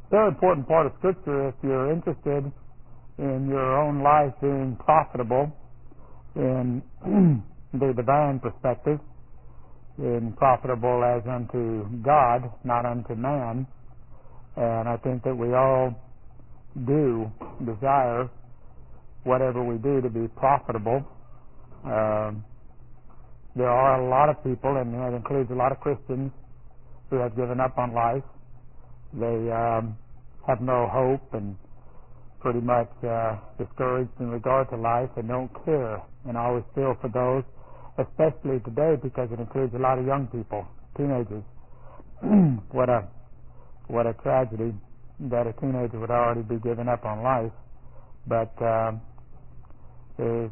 very important part of Scripture if you're interested in your own life being profitable in the divine perspective, in profitable as unto God, not unto man. And I think that we all do desire whatever we do to be profitable. There are a lot of people, and that includes a lot of Christians, who have given up on life. They have no hope and pretty much discouraged in regard to life and don't care. And I always feel for those, especially today, because it includes a lot of young people, teenagers. What a tragedy that a teenager would already be giving up on life. But there's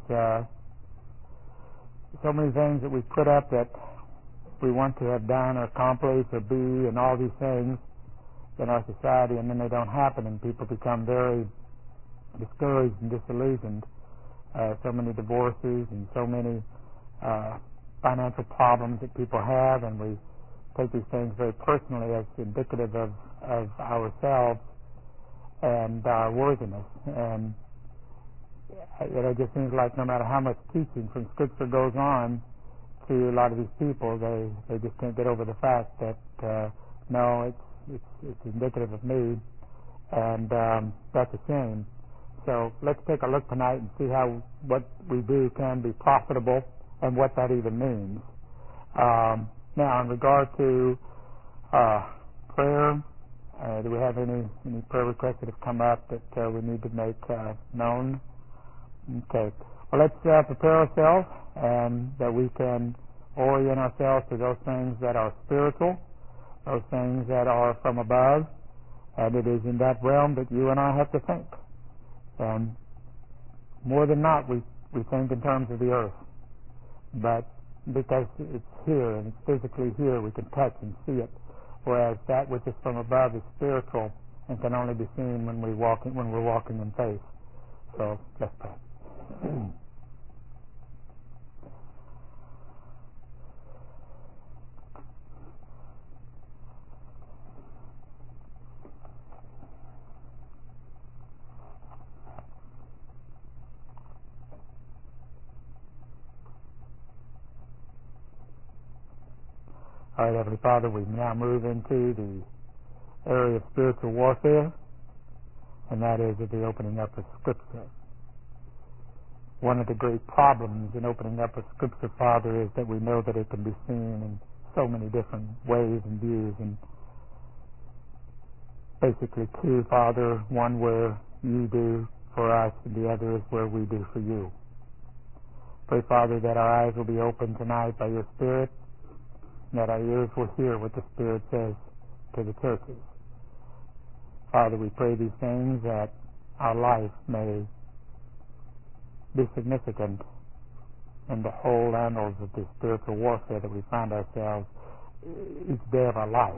so many things that we put up that we want to have done or accomplished or be, and all these things in our society, and then they don't happen, and people become very discouraged and disillusioned. So many divorces and so many financial problems that people have, and we take these things very personally as indicative of ourselves and our worthiness. And it just seems like no matter how much teaching from Scripture goes on to a lot of these people, they just can't get over the fact that no, it's indicative of me, and that's a shame. So let's take a look tonight and see how what we do can be profitable and what that even means. Now, in regard to prayer, do we have any prayer requests that have come up that we need to make known? Okay. Well, let's prepare ourselves and that we can orient ourselves to those things that are spiritual, those things that are from above, and it is in that realm that you and I have to think. And more than not, we think in terms of the earth. But because it's here and it's physically here, we can touch and see it. Whereas that which is from above is spiritual and can only be seen when we're walking in faith. So let's pray. All right, Heavenly Father, we now move into the area of spiritual warfare, and that is the opening up of Scripture. One of the great problems in opening up of Scripture, Father, is that we know that it can be seen in so many different ways and views, and basically two, Father, one where you do for us, and the other is where we do for you. Pray, Father, that our eyes will be opened tonight by your Spirit, that our ears will hear what the Spirit says to the churches. Father, we pray these things that our life may be significant in the whole annals of the spiritual warfare that we find ourselves each day of our life.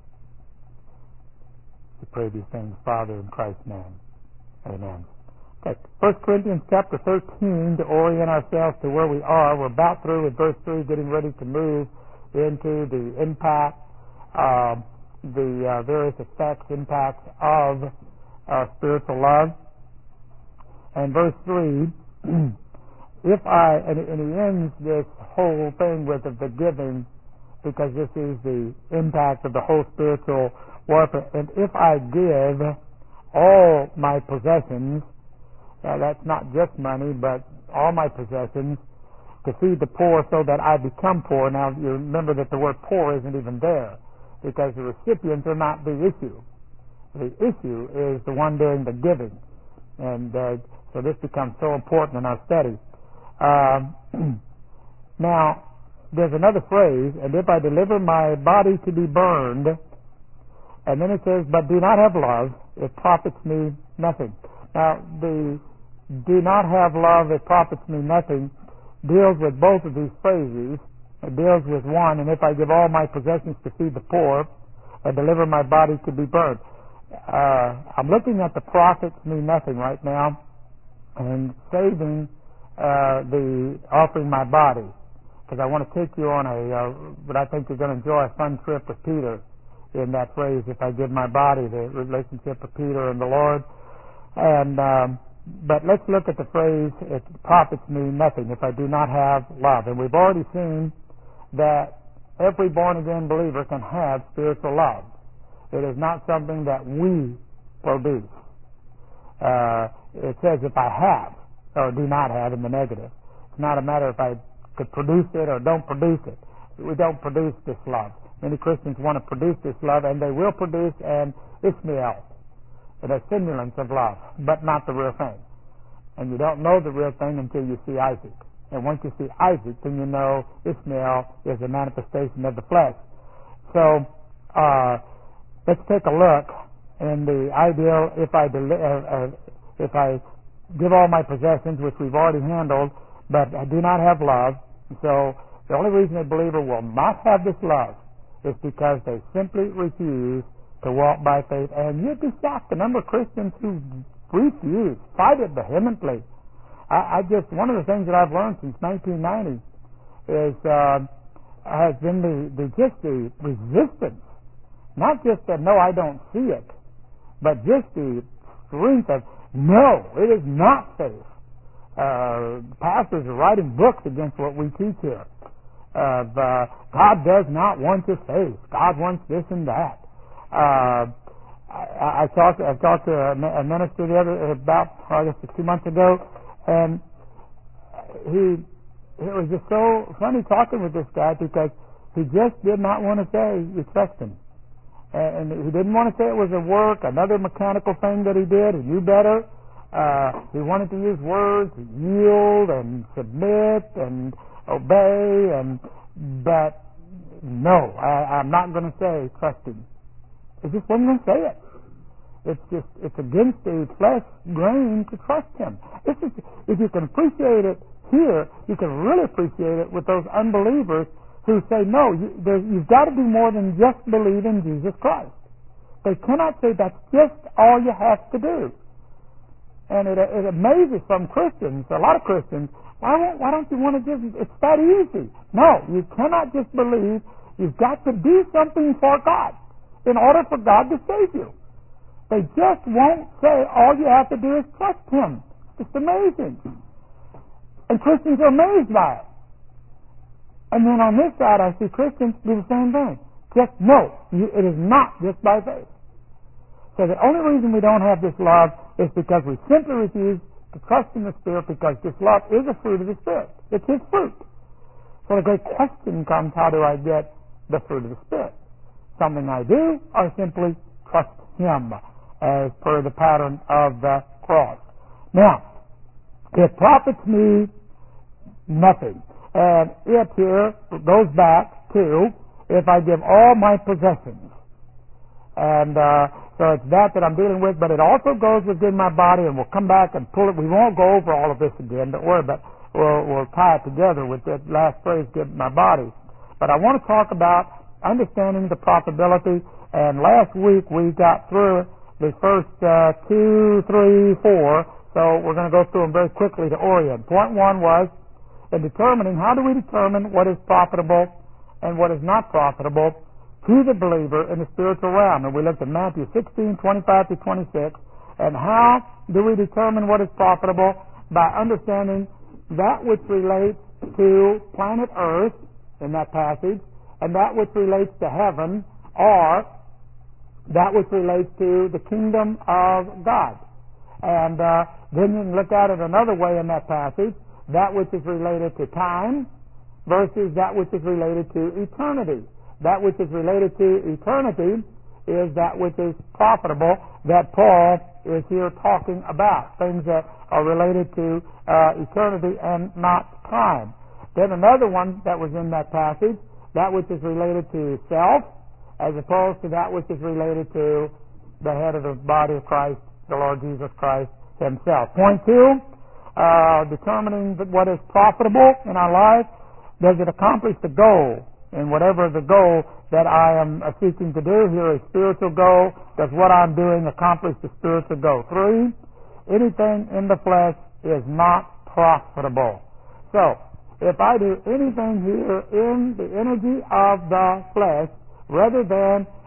We pray these things, Father, in Christ's name. Amen. Okay. 1 Corinthians chapter 13, to orient ourselves to where we are. We're about through with verse 3, getting ready to move into the impact, the various impacts of spiritual love. And verse 3, and he ends this whole thing with the giving, because this is the impact of the whole spiritual warfare. And if I give all my possessions, that's not just money, but all my possessions, to feed the poor so that I become poor. Now, you remember that the word poor isn't even there, because the recipients are not the issue. The issue is the one doing the giving. And so this becomes so important in our study. Now, there's another phrase, and if I deliver my body to be burned, and then it says, but do not have love, it profits me nothing. Now, the do not have love, it profits me nothing, deals with both of these phrases. It deals with one, and if I give all my possessions to feed the poor, and deliver my body to be burned. I'm looking at the profits me nothing right now, and saving the offering my body, because I want to take you on what I think you're going to enjoy, a fun trip with Peter in that phrase, if I give my body, the relationship of Peter and the Lord. And but let's look at the phrase, it profits me nothing if I do not have love. And we've already seen that every born-again believer can have spiritual love. It is not something that we produce. It says if I have, or do not have in the negative. It's not a matter if I could produce it or don't produce it. We don't produce this love. Many Christians want to produce this love, and they will produce an Ishmael, and a simulance of love, but not the real thing. And you don't know the real thing until you see Isaac. And once you see Isaac, then you know Ishmael is a manifestation of the flesh. So let's take a look in the ideal, if I give all my possessions, which we've already handled, but I do not have love. So the only reason a believer will not have this love is because they simply refuse to walk by faith. And you'd be shocked the number of Christians who refuse, fight it vehemently. One of the things that I've learned since 1990 is has been the resistance. Not just that, no, I don't see it, but just the strength of, no, it is not safe. Pastors are writing books against what we teach here. God does not want your faith. God wants this and that. I've talked to a minister about 2 months ago, and it was just so funny talking with this guy because he just did not want to say you trust him. And he didn't want to say it was a work, another mechanical thing that he did. He knew better. He wanted to use words, yield and submit and obey, but no, I'm not going to say trust him. He just wasn't going to say it. It's against the flesh grain to trust him. If you can appreciate it here, you can really appreciate it with those unbelievers who say, no, you've got to do more than just believe in Jesus Christ. They cannot say that's just all you have to do. And it amazes some Christians, a lot of Christians, why don't you want to just, it's that easy. No, you cannot just believe. You've got to do something for God in order for God to save you. They just won't say all you have to do is trust him. It's amazing. And Christians are amazed by it. And then on this side, I see Christians do the same thing. Just no, it is not just by faith. So the only reason we don't have this love is because we simply refuse to trust in the Spirit, because this love is a fruit of the Spirit. It's his fruit. So the great question comes, how do I get the fruit of the Spirit? Something I do, or simply trust him, as per the pattern of the cross. Now, it profits me nothing. And it here goes back to if I give all my possessions. And so it's that I'm dealing with, but it also goes within my body, and we'll come back and pull it. We won't go over all of this again, don't worry, but we'll tie it together with that last phrase, give my body. But I want to talk about understanding the profitability, and last week we got through the first 2, 3, 4, so we're going to go through them very quickly to orient. Point 1 was in determining, how do we determine what is profitable and what is not profitable to the believer in the spiritual realm? And we looked at Matthew 16, 25 to 26, and how do we determine what is profitable? By understanding that which relates to planet Earth in that passage, and that which relates to heaven, or that which relates to the kingdom of God. And then you can look at it another way in that passage, that which is related to time versus that which is related to eternity. That which is related to eternity is that which is profitable that Paul is here talking about, things that are related to eternity and not time. Then another one that was in that passage, that which is related to self, as opposed to that which is related to the head of the body of Christ, the Lord Jesus Christ himself. Point 2, determining what is profitable in our life. Does it accomplish the goal? And whatever the goal that I am seeking to do here, a spiritual goal, does what I'm doing accomplish the spiritual goal? 3, anything in the flesh is not profitable. So, if I do anything here in the energy of the flesh, rather than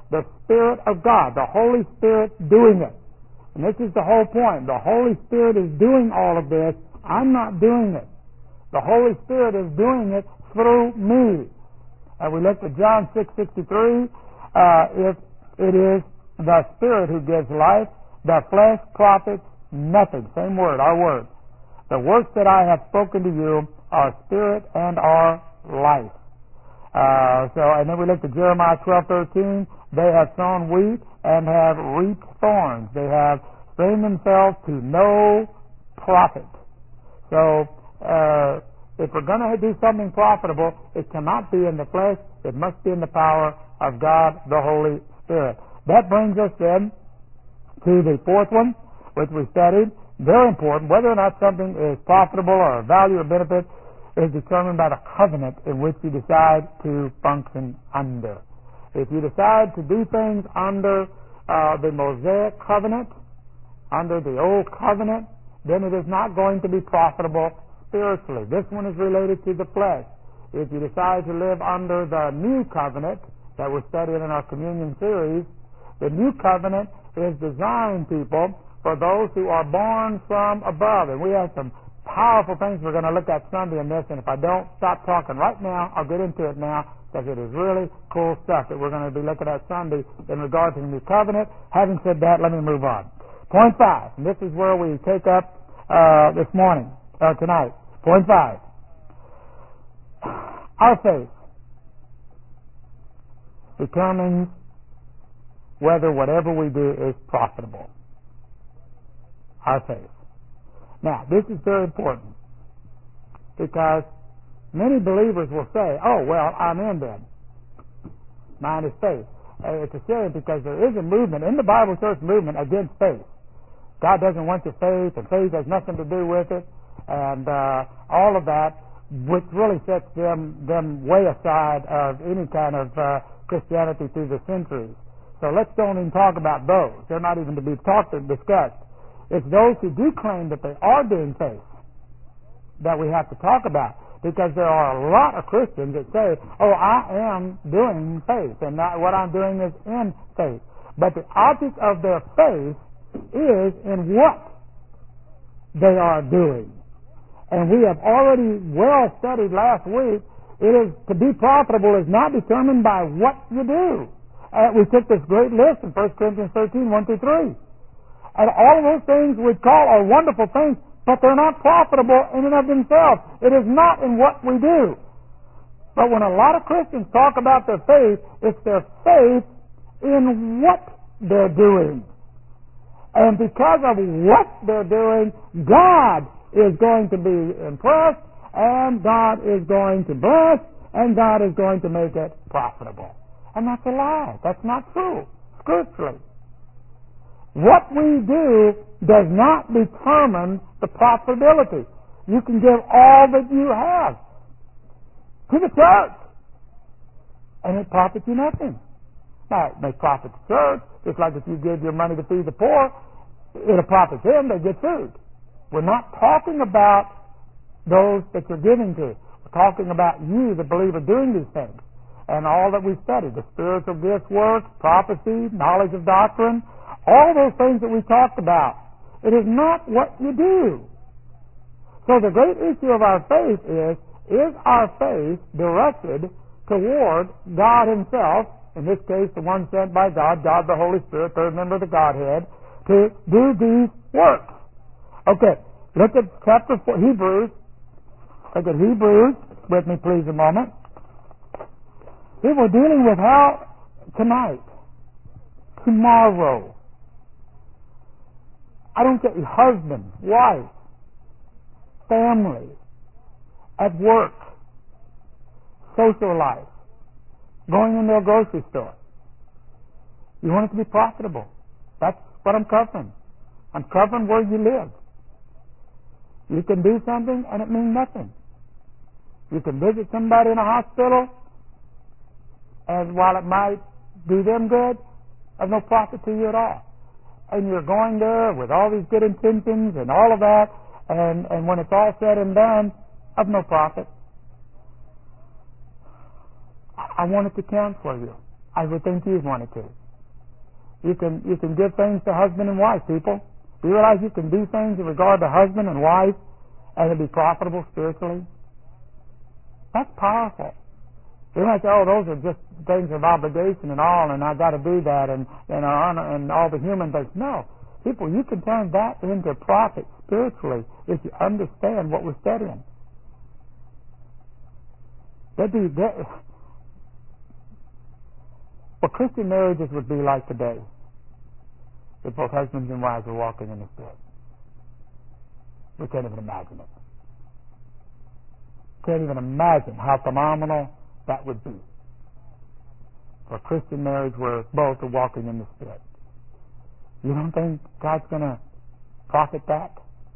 the Spirit of God, the Holy Spirit doing it. And this is the whole point. The Holy Spirit is doing all of this. I'm not doing it. The Holy Spirit is doing it through me. And we looked at John 6:63. If it is the Spirit who gives life, the flesh profits nothing. Same word, our word. The words that I have spoken to you are spirit and are life. And then we looked at Jeremiah 12:13. They have sown wheat and have reaped thorns. They have strained themselves to no profit. So, if we're going to do something profitable, it cannot be in the flesh. It must be in the power of God, the Holy Spirit. That brings us then to the fourth one, which we studied. Very important. Whether or not something is profitable or of value or benefit is determined by the covenant in which you decide to function under. If you decide to do things under the Mosaic covenant, under the old covenant, then it is not going to be profitable spiritually. This one is related to the flesh. If you decide to live under the new covenant that we're studying in our communion series, the new covenant is designed, people, for those who are born from above. And we have some powerful things we're going to look at Sunday in this, and if I don't stop talking right now, I'll get into it now, because it is really cool stuff that we're going to be looking at Sunday in regard to the new covenant. Having said that, let me move on. Point 5, and this is where we take up this morning, tonight. Point 5. Our faith determines whether whatever we do is profitable. Our faith. Now, this is very important, because many believers will say, oh, well, I'm in then. Mine is faith. It's a shame, because there is a movement in the Bible church movement against faith. God doesn't want your faith, and faith has nothing to do with it, and all of that, which really sets them way aside of any kind of Christianity through the centuries. So let's don't even talk about those. They're not even to be discussed. It's those who do claim that they are doing faith that we have to talk about, because there are a lot of Christians that say, oh, I am doing faith, and what I'm doing is in faith. But the object of their faith is in what they are doing. And we have already well studied last week, it is to be profitable is not determined by what you do. We took this great list in 1 Corinthians 13, 1 through 3. And all of those things we call are wonderful things, but they're not profitable in and of themselves. It is not in what we do. But when a lot of Christians talk about their faith, it's their faith in what they're doing. And because of what they're doing, God is going to be impressed, and God is going to bless, and God is going to make it profitable. And that's a lie. That's not true, scripturally. What we do does not determine the profitability. You can give all that you have to the church, and it profits you nothing. Now, it may profit the church, just like if you give your money to feed the poor, it'll profit them, they get food. We're not talking about those that you're giving to. We're talking about you, the believer, doing these things. And all that we studied, the spiritual gifts, works, prophecy, knowledge of doctrine, all those things that we talked about. It is not what you do. So the great issue of our faith is our faith directed toward God Himself, in this case the one sent by God, God the Holy Spirit, third member of the Godhead, to do these works. Okay, look at chapter 4, Hebrews. Look at Hebrews with me, please, a moment. Here we're dealing with how tonight, tomorrow, I don't get husband, wife, family, at work, social life, going into a grocery store. You want it to be profitable. That's what I'm covering. I'm covering where you live. You can do something and it means nothing. You can visit somebody in a hospital, and while it might do them good, of no profit to you at all. And you're going there with all these good intentions and all of that, and when it's all said and done, of no profit. I want it to count for you. I would think you'd want it to. You can give things to husband and wife, people. Do you realize you can do things in regard to husband and wife and it'll be profitable spiritually? That's powerful. You might say, oh, those are just things of obligation and all, and I got to do that, and all the human things. No. People, you can turn that into profit spiritually if you understand what we're studying. What Christian marriages would be like today if both husbands and wives were walking in the Spirit. We can't even imagine it. Can't even imagine how phenomenal that would be for a Christian marriage where both are walking in the Spirit. You don't think God's going to profit that?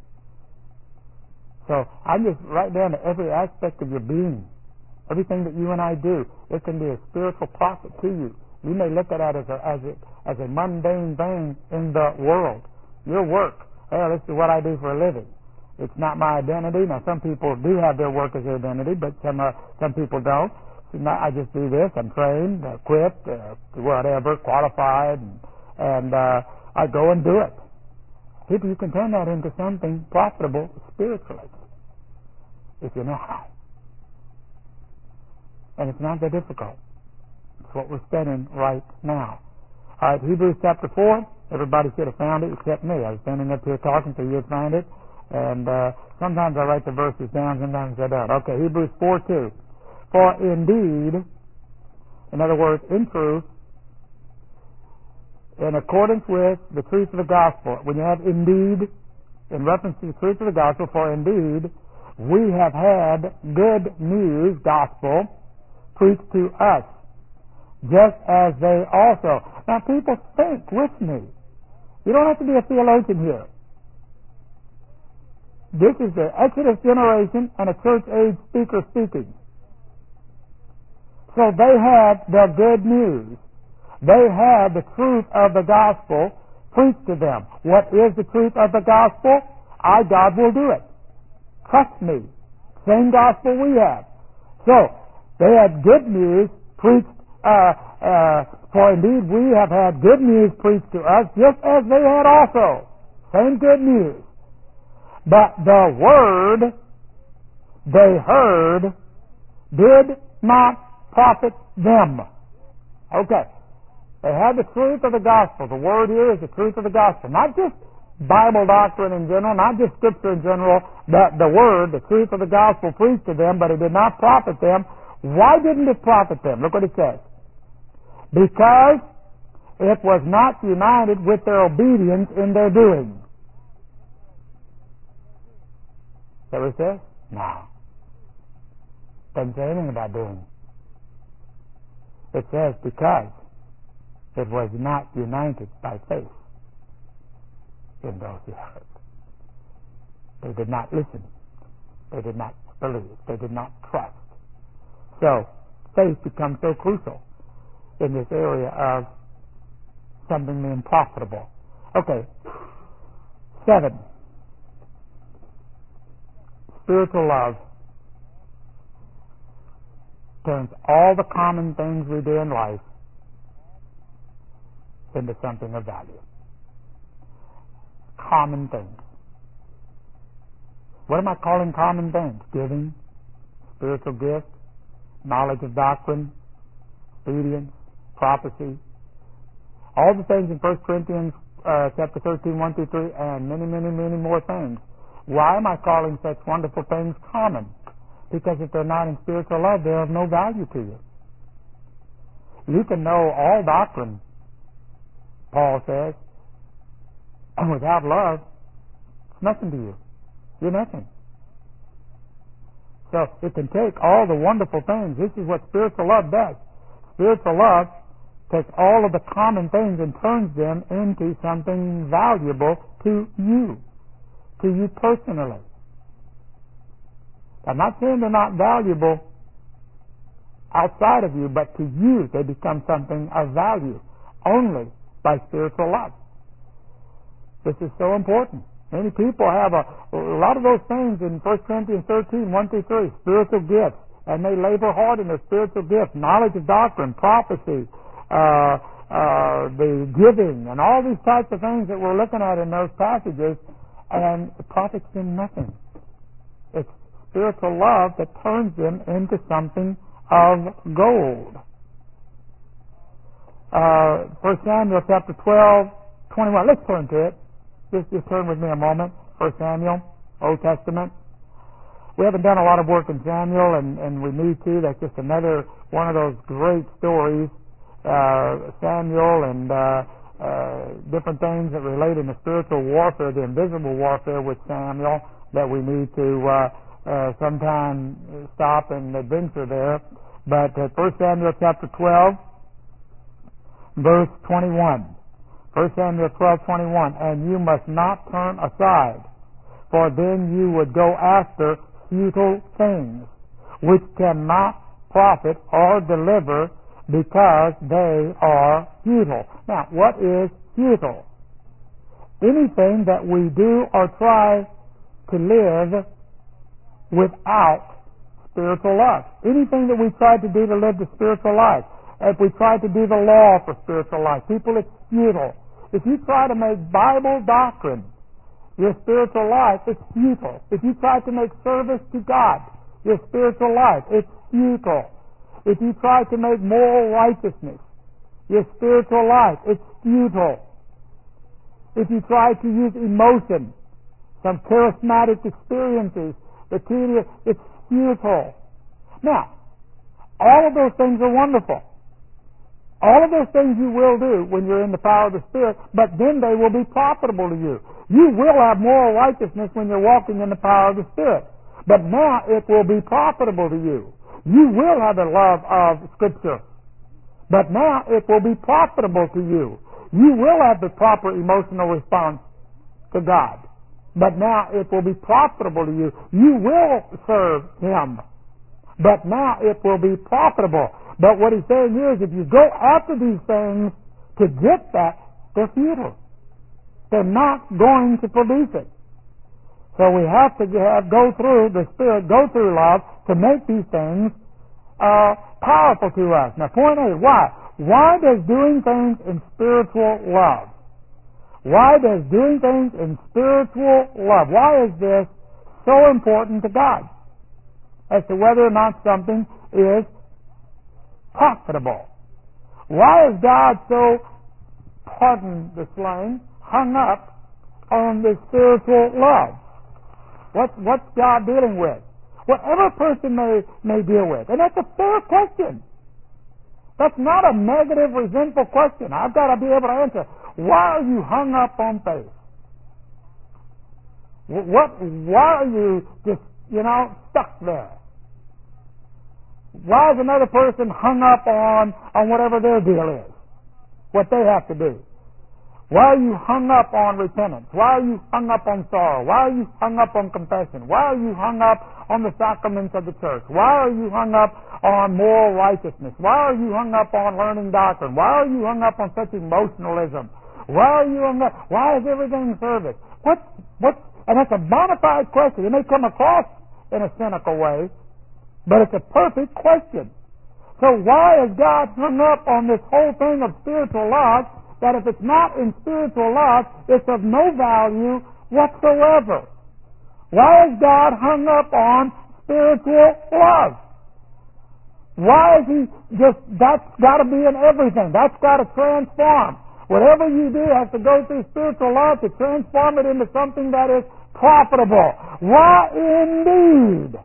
So I'm just right down to every aspect of your being. Everything that you and I do, it can be a spiritual profit to you. You may look at it as a mundane thing in the world. Your work, well, this is what I do for a living. It's not my identity. Now, some people do have their work as their identity, but some people don't. I just do this. I'm trained, equipped, whatever, qualified, and I go and do it. People, you can turn that into something profitable spiritually if you know how. And it's not that difficult. It's what we're studying right now. All right, Hebrews chapter 4. Everybody should have found it except me. I was standing up here talking so you'd find it. And sometimes I write the verses down, sometimes I don't. Okay, Hebrews 4:2. For indeed, in other words, in truth, in accordance with the truth of the gospel, when you have indeed, in reference to the truth of the gospel, for indeed, we have had good news, gospel, preached to us, just as they also. Now, people, think with me. You don't have to be a theologian here. This is the Exodus generation and a church age speaker speaking. So they had the good news. They had the truth of the gospel preached to them. What is the truth of the gospel? God will do it. Trust me. Same gospel we have. So, they had good news preached, for indeed we have had good news preached to us, just as they had also. Same good news. But the word they heard did not profit them. Okay. They had the truth of the gospel. The word here is the truth of the gospel. Not just Bible doctrine in general, not just Scripture in general, but the word, the truth of the gospel preached to them, but it did not profit them. Why didn't it profit them? Look what it says. Because it was not united with their obedience in their doing. Is that what it says? No. Doesn't say anything about doing. It says because it was not united by faith in those who heard. They did not listen. They did not believe. They did not trust. So, faith becomes so crucial in this area of something being profitable. Okay. 7. Spiritual love turns all the common things we do in life into something of value. Common things. What am I calling common things? Giving, spiritual gifts, knowledge of doctrine, obedience, prophecy. All the things in 1 Corinthians chapter 13, 1 through 3, and many, many, many more things. Why am I calling such wonderful things common? Because if they're not in spiritual love, they're of no value to you. You can know all doctrine, Paul says, and without love, it's nothing to you. You're nothing. So it can take all the wonderful things. This is what spiritual love does. Spiritual love takes all of the common things and turns them into something valuable to you personally. I'm not saying they're not valuable outside of you, but to you they become something of value only by spiritual love. This is so important. Many people have a lot of those things in 1 Corinthians 13, 1 through 3, spiritual gifts, and they labor hard in their spiritual gifts, knowledge of doctrine, prophecy, the giving, and all these types of things that we're looking at in those passages, and it profits them nothing. It's spiritual love that turns them into something of gold. 1 Samuel chapter 12, 21. Let's turn to it. Just turn with me a moment. 1 Samuel, Old Testament. We haven't done a lot of work in Samuel, and we need to. That's just another one of those great stories. Samuel and different things that relate in the spiritual warfare, the invisible warfare with Samuel, that we need to sometime stop and adventure there. But 1 Samuel chapter 12, verse 21. 1 Samuel 12:21, and you must not turn aside, for then you would go after futile things, which cannot profit or deliver, because they are futile. Now, what is futile? Anything that we do or try to live without spiritual life. Anything that we try to do to live the spiritual life. If we try to do the law for spiritual life, people, it's futile. If you try to make Bible doctrine your spiritual life, it's futile. If you try to make service to God your spiritual life, it's futile. If you try to make moral righteousness your spiritual life, it's futile. If you try to use emotion, some charismatic experiences, it's futile. Now, all of those things are wonderful. All of those things you will do when you're in the power of the Spirit, but then they will be profitable to you. You will have moral righteousness when you're walking in the power of the Spirit, but now it will be profitable to you. You will have the love of Scripture, but now it will be profitable to you. You will have the proper emotional response to God, but now it will be profitable to you. You will serve Him, but now it will be profitable. But what he's saying here is if you go after these things to get that, they're futile. They're not going to produce it. So we have to go through the Spirit, go through love to make these things powerful to us. Now, point A, why? Why does doing things in spiritual love? Why does doing things in spiritual love? Why is this so important to God as to whether or not something is profitable? Why is God so, pardon the slang, hung up on this spiritual love? What's God dealing with? Whatever a person may deal with. And that's a fair question. That's not a negative, resentful question. I've got to be able to answer. Why are you hung up on faith? Why are you just, stuck there? Why is another person hung up on whatever their deal is? What they have to do? Why are you hung up on repentance? Why are you hung up on sorrow? Why are you hung up on confession? Why are you hung up on the sacraments of the church? Why are you hung up on moral righteousness? Why are you hung up on learning doctrine? Why are you hung up on such emotionalism? Why are you hung up? Why is everything service? And that's a bona fide question. It may come across in a cynical way, but it's a perfect question. So why is God hung up on this whole thing of spiritual love, that if it's not in spiritual love, it's of no value whatsoever? Why is God hung up on spiritual love? Why is He that's got to be in everything. That's got to transform. Whatever you do has to go through spiritual love to transform it into something that is profitable. Why indeed?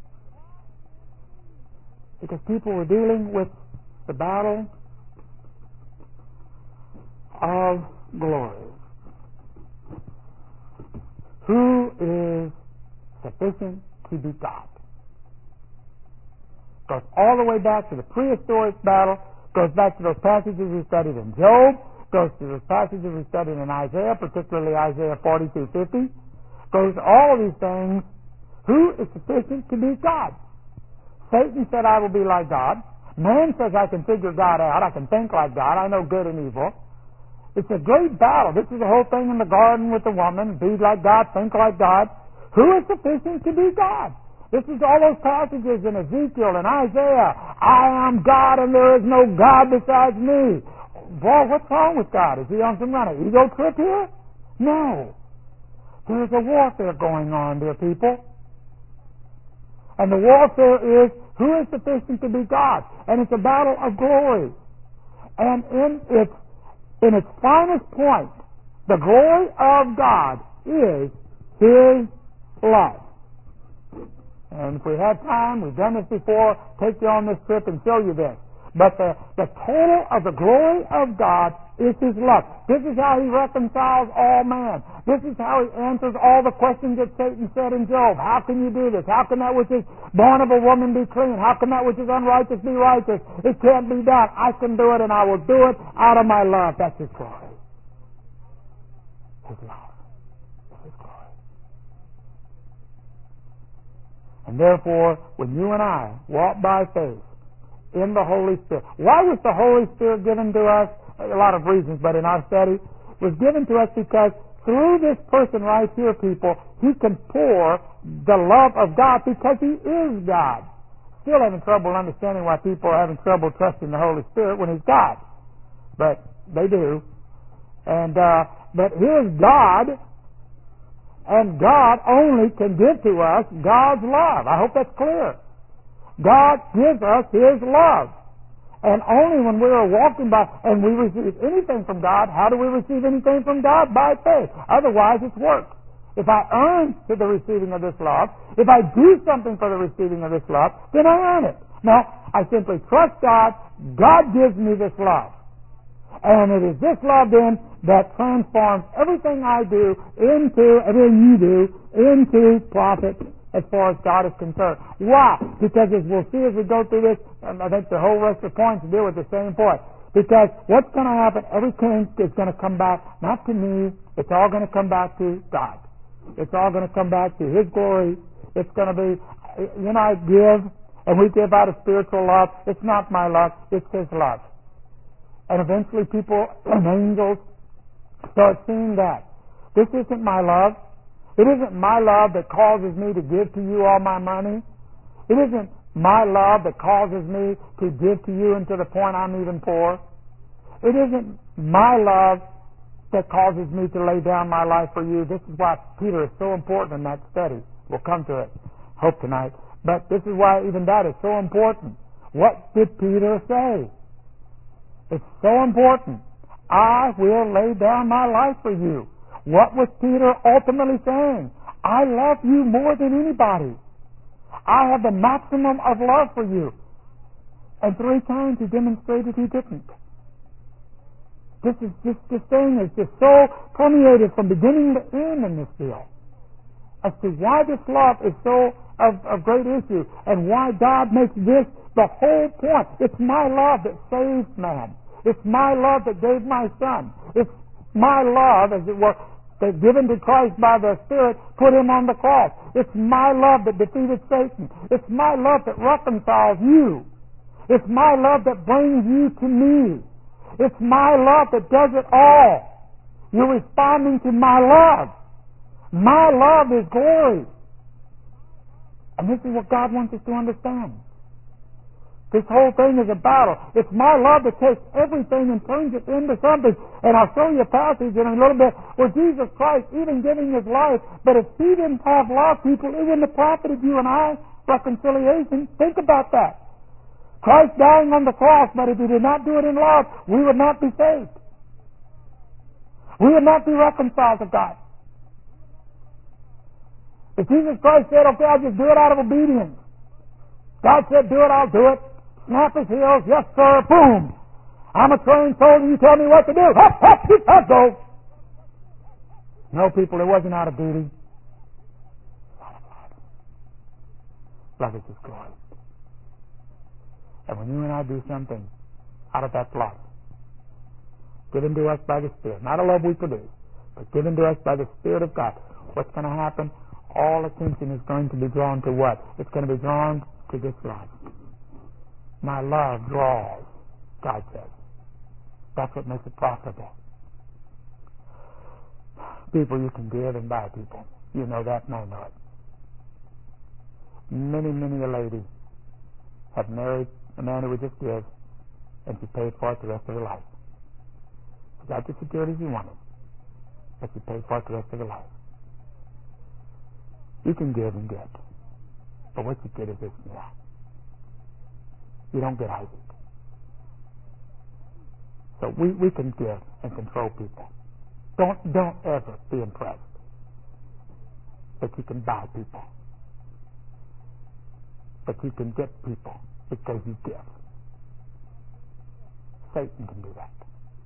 Because people were dealing with the battle of glory. Who is sufficient to be God? Goes all the way back to the prehistoric battle, goes back to those passages we studied in Job, goes to those passages we studied in Isaiah, particularly Isaiah 42:50, goes to all of these things. Who is sufficient to be God? Satan said, I will be like God. Man says, I can figure God out. I can think like God. I know good and evil. It's a great battle. This is the whole thing in the garden with the woman. Be like God, think like God. Who is sufficient to be God? This is all those passages in Ezekiel and Isaiah. I am God and there is no God besides me. boy, what's wrong with God? Is he on some kind of ego trip here? No. There's a warfare going on, dear people. And the warfare is, who is sufficient to be God? And it's a battle of glory. And in its finest point, the glory of God is His love. And if we had time, we've done this before, take you on this trip and show you this. But the total of the glory of God is His love. This is how He reconciles all man. This is how He answers all the questions that Satan said in Job. How can you do this? How can that which is born of a woman be clean? How can that which is unrighteous be righteous? It can't be done. I can do it, and I will do it out of my love. That's His glory. His love is His glory. And therefore, when you and I walk by faith in the Holy Spirit, why was the Holy Spirit given to us? A lot of reasons, but in our study, was given to us because through this person right here, people, He can pour the love of God because He is God. Still having trouble understanding why people are having trouble trusting the Holy Spirit when He's God. But they do. And but here's God, and God only can give to us God's love. I hope that's clear. God gives us His love. And only when we are walking by and we receive anything from God, how do we receive anything from God? By faith. Otherwise, it's works. If I earn to the receiving of this love, if I do something for the receiving of this love, then I earn it. No, I simply trust God. God gives me this love. And it is this love then that transforms everything I do into, everything you do, into profit as far as God is concerned. Why? Because as we'll see as we go through this, I think the whole rest of the points deal with the same point. Because what's going to happen, everything is going to come back, not to me, it's all going to come back to God. It's all going to come back to His glory. It's going to be, you know, I give, and we give out of spiritual love. It's not my love, it's His love. And eventually people and angels start seeing that. This isn't my love. It isn't my love that causes me to give to you all my money. It isn't my love that causes me to give to you and to the point I'm even poor. It isn't my love that causes me to lay down my life for you. This is why Peter is so important in that study. We'll come to it, hope tonight. But this is why even that is so important. What did Peter say? It's so important. I will lay down my life for you. What was Peter ultimately saying? I love you more than anybody. I have the maximum of love for you. And 3 times he demonstrated he didn't. This thing is just so permeated from beginning to end in this deal as to why this love is so of great issue and why God makes this the whole point. It's my love that saves man. It's my love that gave my son. It's my love, as it were, that given to Christ by the Spirit put Him on the cross. It's my love that defeated Satan. It's my love that reconciles you. It's my love that brings you to me. It's my love that does it all. You're responding to my love. My love is glory. And this is what God wants us to understand. This whole thing is a battle. It's my love that takes everything and turns it into something. And I'll show you a passage in a little bit where Jesus Christ, even giving His life, but if He didn't have love, people, it wouldn't have profited you and I reconciliation. Think about that. Christ dying on the cross, but if He did not do it in love, we would not be saved. We would not be reconciled to God. If Jesus Christ said, okay, I'll just do it out of obedience. God said, do it, I'll do it. Snap His heels, yes sir, boom. I'm a trained soldier, you tell me what to do. Hop, hop, hop, go. No, people, it wasn't out of duty. Love is His glory. And when you and I do something out of that love, given to us by the Spirit, not a love we produce, but given to us by the Spirit of God, what's going to happen? All attention is going to be drawn to what? It's going to be drawn to this love. My love draws, God says. That's what makes it profitable. People you can give and buy people. You know that and I know it. Many, many a lady have married a man who would just give, and she paid for it the rest of her life. got the securities you wanted, but you pay for it the rest of your life. You can give and get, but what you get is this and that. You don't get Isaac. So we can give and control people. Don't ever be impressed that you can buy people, but you can get people because you give. Satan can do that.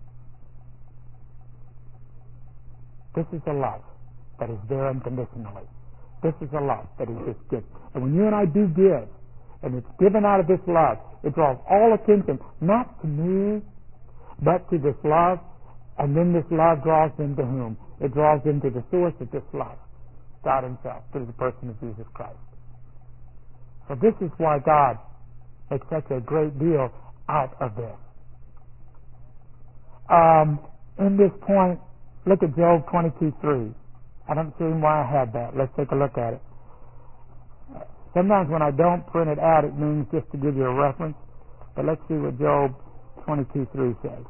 This is a love that is there unconditionally. This is a love that is just good. And when you and I do give, and it's given out of this love, it draws all attention, not to me, but to this love, and then this love draws them to whom? It draws them to the source of this love, God Himself, through the person of Jesus Christ. So this is why God makes such a great deal out of this. In this point, look at Job 22:3. I don't see why I had that. Let's take a look at it. Sometimes when I don't print it out, it means just to give you a reference. But let's see what Job 22:3 says.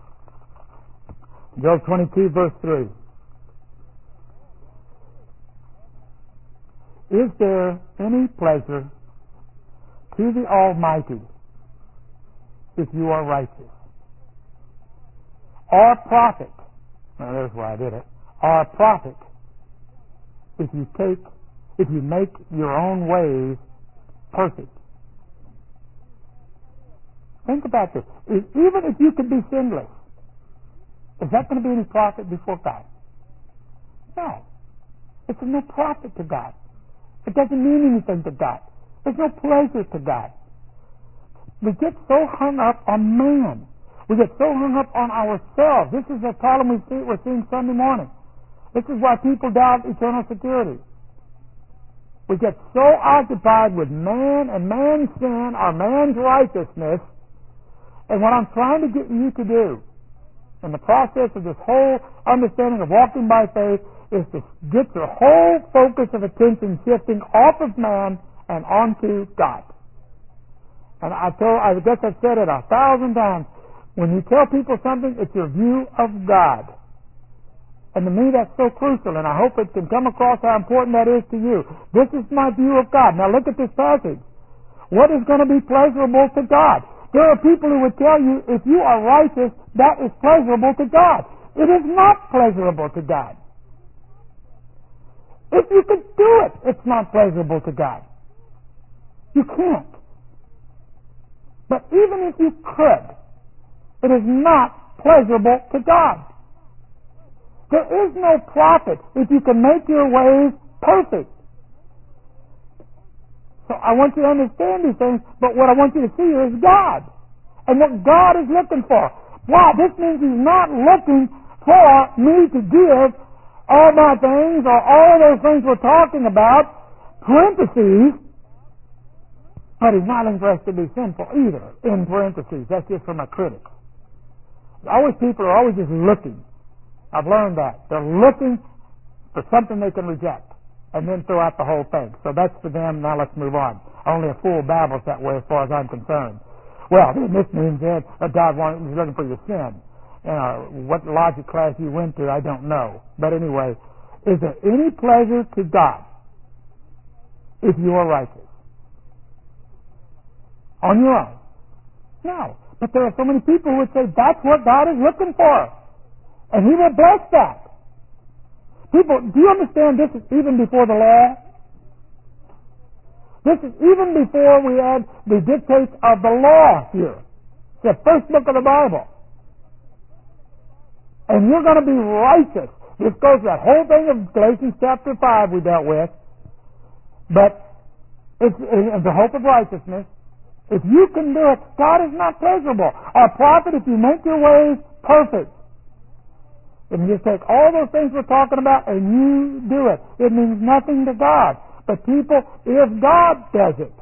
Job 22, verse 3. Is there any pleasure to the Almighty if you are righteous? Or profit? Now there's where I did it. Or profit if you make your own ways perfect. Think about this. Even if you could be sinless, is that going to be any profit before God? No. It's no profit to God. It doesn't mean anything to God. There's no pleasure to God. We get so hung up on man. We get so hung up on ourselves. This is a problem we're seeing Sunday morning. This is why people doubt eternal security. We get so occupied with man and man's sin or man's righteousness, and what I'm trying to get you to do in the process of this whole understanding of walking by faith is to get your whole focus of attention shifting off of man and onto God. And I guess I've said it 1,000 times. When you tell people something, it's your view of God. And to me, that's so crucial, and I hope it can come across how important that is to you. This is my view of God. Now look at this passage. What is going to be pleasurable to God? There are people who would tell you, if you are righteous, that is pleasurable to God. It is not pleasurable to God. If you could do it, it's not pleasurable to God. You can't. But even if you could, it is not pleasurable to God. There is no profit if you can make your ways perfect. So I want you to understand these things, but what I want you to see is God. And what God is looking for. Wow, this means He's not looking for me to give all my things or all those things we're talking about, parentheses, but He's not looking for us to be sinful either, in parentheses. That's just for my critics. People are always just looking. I've learned that. They're looking for something they can reject and then throw out the whole thing. So that's for them. Now let's move on. Only a fool babbles that way as far as I'm concerned. Well, this means that God is looking for your sin. What logic class you went to, I don't know. But anyway, is there any pleasure to God if you are righteous? On your own? No. But there are so many people who would say that's what God is looking for. And He will bless that. People, do you understand this is even before the law? This is even before we had the dictates of the law here. It's the first book of the Bible. And you're going to be righteous. This goes to that whole thing of Galatians chapter 5 we dealt with. But it's the hope of righteousness. If you can do it, God is not pleasurable. Or profit if you make your ways perfect. If you just take all those things we're talking about and you do it, it means nothing to God. But people, if God does it,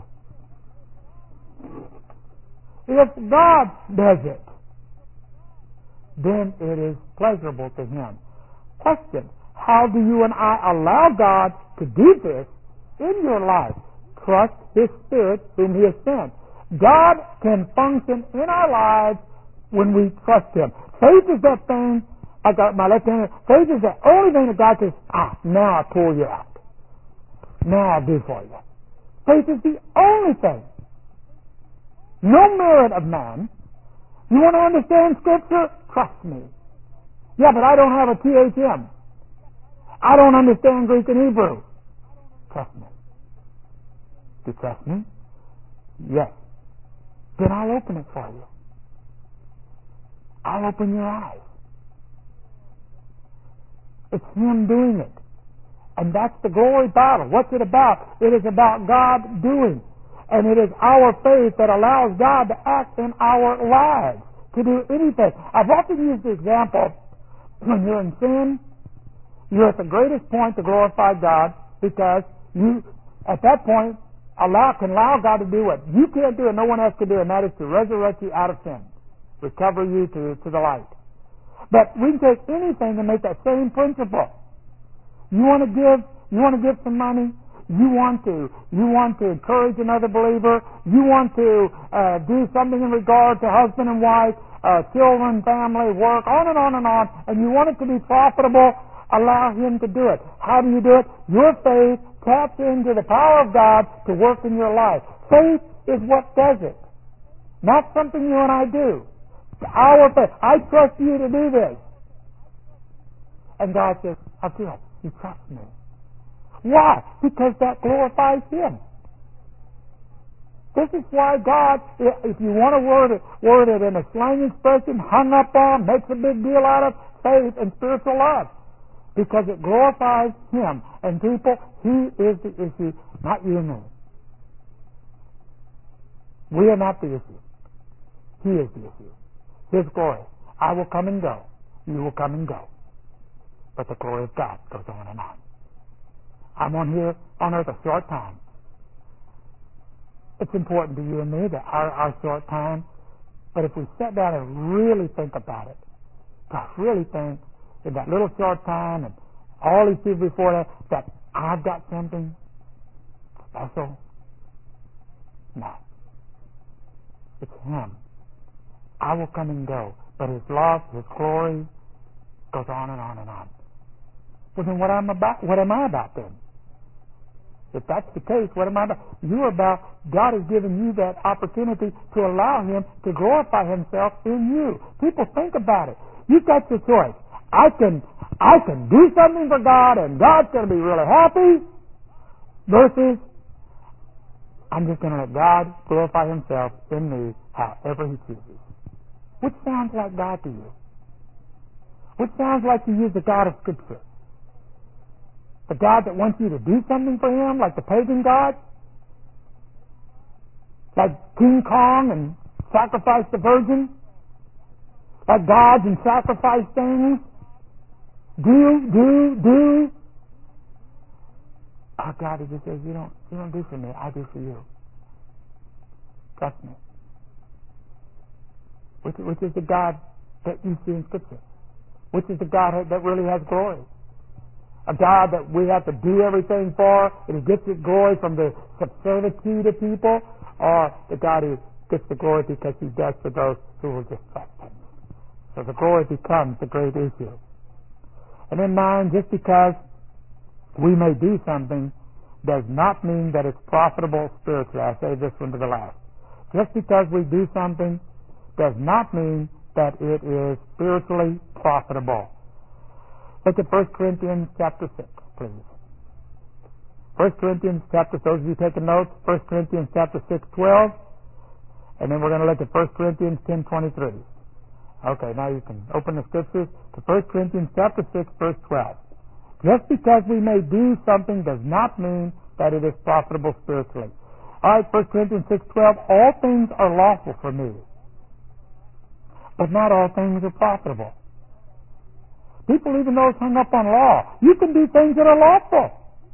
then it is pleasurable to Him. Question: how do you and I allow God to do this in your life? Trust His Spirit whom He has sent. God can function in our lives when we trust Him. Faith is that thing, I got my left hand, faith is the only thing that God says, now I pull you out. Now I'll do for you. Faith is the only thing. No merit of man. You want to understand Scripture? Trust me. Yeah, but I don't have a THM. I don't understand Greek and Hebrew. Trust me. Do you trust me? Yes. Then I'll open it for you. I'll open your eyes. It's Him doing it. And that's the glory battle. What's it about? It is about God doing. And it is our faith that allows God to act in our lives, to do anything. I've often used the example, when you're in sin, you're at the greatest point to glorify God, because you, at that point, can allow God to do what you can't do and no one else can do, and that is to resurrect you out of sin, recover you to the light. But we can take anything and make that same principle. You want to give some money. You want to encourage another believer. You want to do something in regard to husband and wife, children, family, work, on and on and on. And you want it to be profitable. Allow Him to do it. How do you do it? Your faith taps into the power of God to work in your life. Faith is what does it, not something you and I do. Our faith. I trust you to do this. And God says, I'll do it. You trust me. Why? Because that glorifies Him. This is why God, if you want to word it in a slang expression, hung up on, makes a big deal out of faith and spiritual love. Because it glorifies Him. And people, He is the issue, not you and me. We are not the issue. He is the issue. His glory. I will come and go. You will come and go. But the glory of God goes on and on. I'm on here on earth a short time. It's important to you and me that our short time, but if we sit down and really think about it, really think in that little short time and all these people before that I've got something special. No. It's Him. I will come and go, but His love, His glory goes on and on and on. Well, then what am I about then? If that's the case, what am I about? You're about, God has given you that opportunity to allow Him to glorify Himself in you. People, think about it. You've got your choice. I can do something for God and God's going to be really happy, versus I'm just going to let God glorify Himself in me however He chooses. Which sounds like God to you? Which sounds like you use the God of Scripture? The God that wants you to do something for Him, like the pagan gods? Like King Kong and sacrifice the virgin? Like gods and sacrifice things? Do. Oh, God, He just says, you don't do for me, I do for you. Trust me. Which is the God that you see in Scripture? Which is the God that really has glory? A God that we have to do everything for, and He gets His glory from the subservitude of people, or the God who gets the glory because He does for those who will just trust Him. So the glory becomes the great issue. And in mind, just because we may do something does not mean that it's profitable spiritually. I say this one to the last. Just because we do something does not mean that it is spiritually profitable. Look at 1 Corinthians chapter 6, please. 1 Corinthians chapter, those of you taking notes, 1 Corinthians chapter 6, 12, and then we're going to look at 1 Corinthians 10, 23. Okay, now you can open the Scriptures to 1 Corinthians chapter 6, verse 12. Just because we may do something does not mean that it is profitable spiritually. All right, 1 Corinthians 6, 12, all things are lawful for me, but not all things are profitable. People, even those hung up on law, you can do things that are lawful,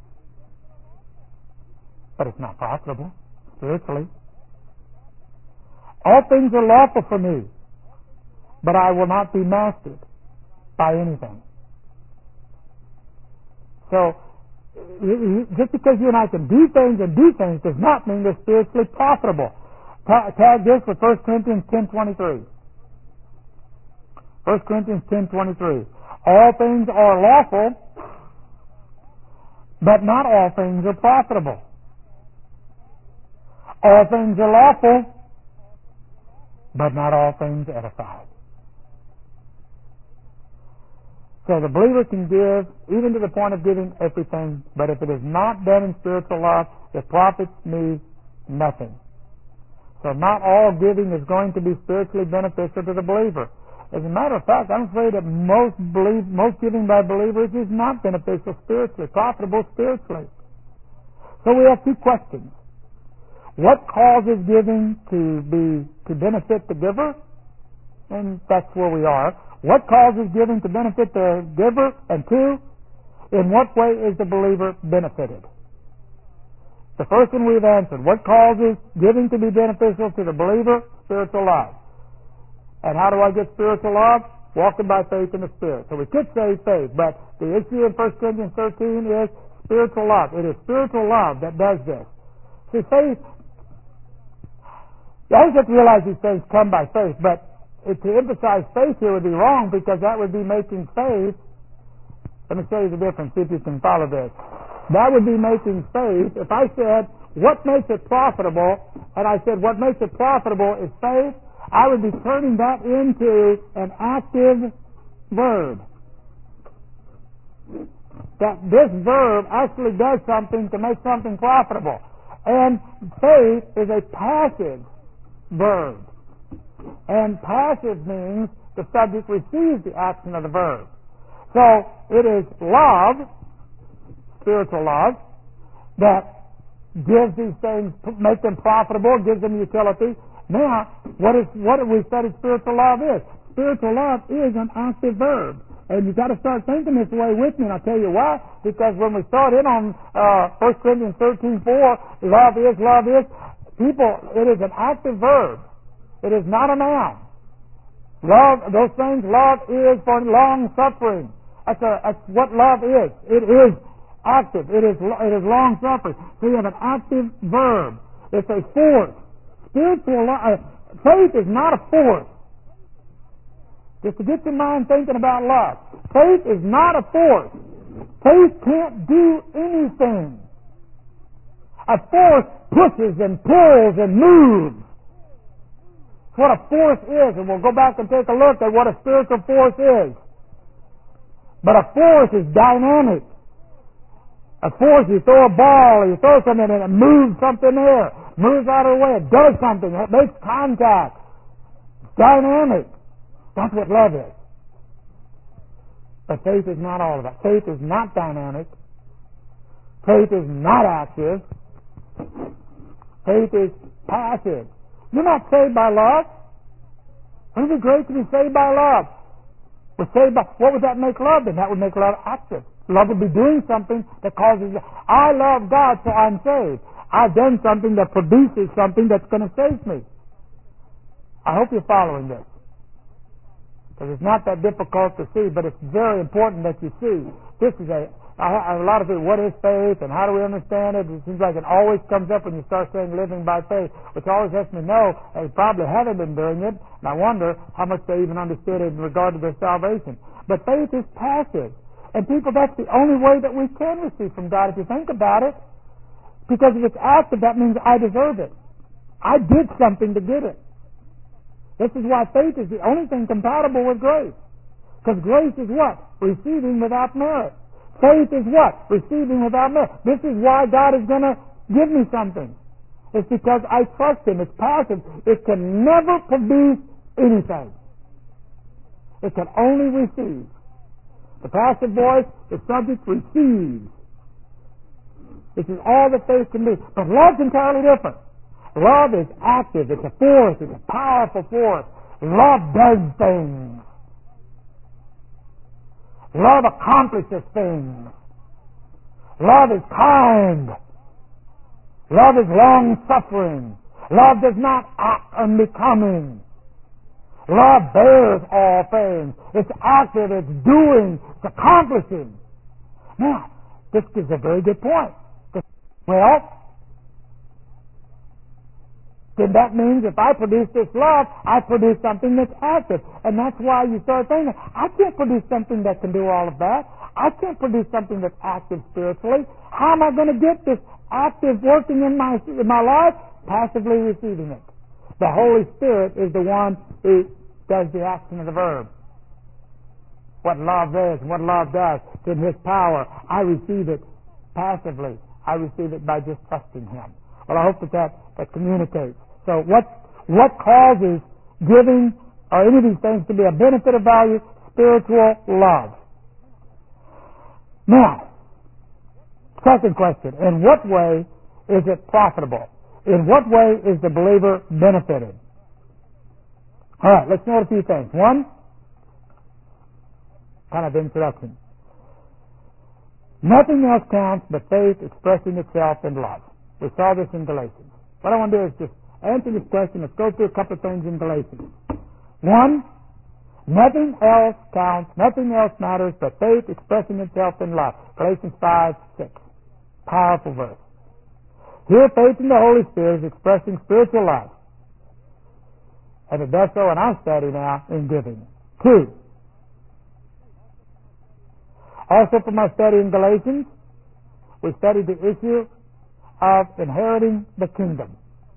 but it's not profitable spiritually. All things are lawful for me, but I will not be mastered by anything. So, just because you and I can do things does not mean they're spiritually profitable. Tag this with 1 Corinthians 10:23. 1 Corinthians 10:23. All things are lawful, but not all things are profitable. All things are lawful, but not all things edify. So the believer can give, even to the point of giving everything, but if it is not done in spiritual love, it profits me nothing. So not all giving is going to be spiritually beneficial to the believer. As a matter of fact, I'm afraid that most giving by believers is not beneficial spiritually, profitable spiritually. So we have two questions. What causes giving to benefit the giver? And that's where we are. What causes giving to benefit the giver? And two, in what way is the believer benefited? The first one we've answered. What causes giving to be beneficial to the believer? Spiritual love. And how do I get spiritual love? Walking by faith in the Spirit. So we could say faith, but the issue in 1 Corinthians 13 is spiritual love. It is spiritual love that does this. See, faith, you always have to realize these things come by faith, but to emphasize faith here would be wrong, because that would be making faith, let me show you the difference, see if you can follow this. That would be making faith, if I said, what makes it profitable, and I said, what makes it profitable is faith, I would be turning that into an active verb. That this verb actually does something to make something profitable. And faith is a passive verb. And passive means the subject receives the action of the verb. So it is love, spiritual love, that gives these things, make them profitable, gives them utility. Now, what have we studied spiritual love is? Spiritual love is an active verb. And you've got to start thinking this way with me, and I'll tell you why. Because when we start in on 1 Corinthians 13:4, love is, people, it is an active verb. It is not a noun. Love, those things, love is for long suffering. That's what love is. It is active. It is long suffering. So you have an active verb. It's a force. Faith is not a force. Just to get your mind thinking about love. Faith is not a force. Faith can't do anything. A force pushes and pulls and moves. That's what a force is, and we'll go back and take a look at what a spiritual force is. But a force is dynamic. A force, you throw a ball, or you throw something and it moves something there, moves out of the way, it does something, it makes contact. It's dynamic. That's what love is. But faith is not all of that. Faith is not dynamic. Faith is not active. Faith is passive. You're not saved by love. Wouldn't it be great to be saved by love? We're saved by, what would that make love then? That would make love active. Love would be doing something that causes, I love God, so I'm saved. I've done something that produces something that's going to save me. I hope you're following this. Because it's not that difficult to see, but it's very important that you see. This is a lot of people, what is faith and how do we understand it? It seems like it always comes up when you start saying living by faith, which always lets me know they probably haven't been doing it, and I wonder how much they even understood it in regard to their salvation. But faith is passive. And people, that's the only way that we can receive from God, if you think about it. Because if it's active, that means I deserve it. I did something to get it. This is why faith is the only thing compatible with grace. Because grace is what? Receiving without merit. Faith is what? Receiving without merit. This is why God is going to give me something. It's because I trust Him. It's passive. It can never produce anything. It can only receive. The passive voice, the subject receives. This is all that faith can do. But love's entirely different. Love is active. It's a force. It's a powerful force. Love does things. Love accomplishes things. Love is kind. Love is long-suffering. Love does not act unbecoming. Love bears all things. It's active, it's doing, it's accomplishing. Now, this is a very good point. Well, then that means if I produce this love, I produce something that's active. And that's why you start thinking, I can't produce something that can do all of that. I can't produce something that's active spiritually. How am I going to get this active working in my life? Passively receiving it. The Holy Spirit is the one who does the action of the verb. What love is and what love does, in His power, I receive it passively. I receive it by just trusting Him. Well, I hope that communicates. So what causes giving or any of these things to be a benefit of value? Spiritual love. Now, second question, in what way is it profitable? In what way is the believer benefited? All right, let's note a few things. One, kind of introduction. Nothing else counts but faith expressing itself in love. We saw this in Galatians. What I want to do is just answer this question. Let's go through a couple of things in Galatians. One, nothing else counts, nothing else matters but faith expressing itself in love. Galatians 5:6. Powerful verse. Here, faith in the Holy Spirit is expressing spiritual love. And it does so in our study now in giving. Two, also from our study in Galatians, we studied the issue of inheriting the kingdom.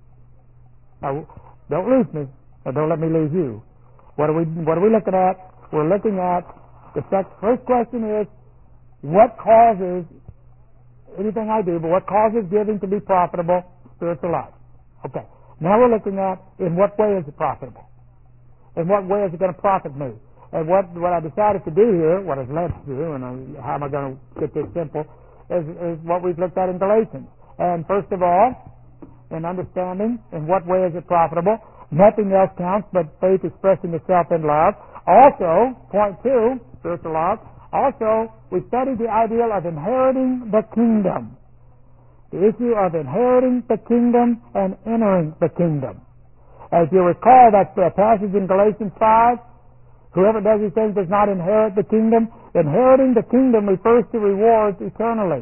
Now, don't lose me, or don't let me lose you. What are we looking at? We're looking at the first question is, what causes anything I do, but what causes giving to be profitable? Spiritual life. Okay. Now we're looking at, in what way is it profitable? In what way is it going to profit me? And what I decided to do here, what I've led to do, and how am I going to get this simple, is what we've looked at in Galatians. And first of all, in understanding in what way is it profitable, nothing else counts but faith expressing itself in love. Also, point 2, spiritual love, also we studied the ideal of inheriting the kingdom. The issue of inheriting the kingdom and entering the kingdom. As you recall, that passage in Galatians 5, whoever does these things does not inherit the kingdom. Inheriting the kingdom refers to rewards eternally.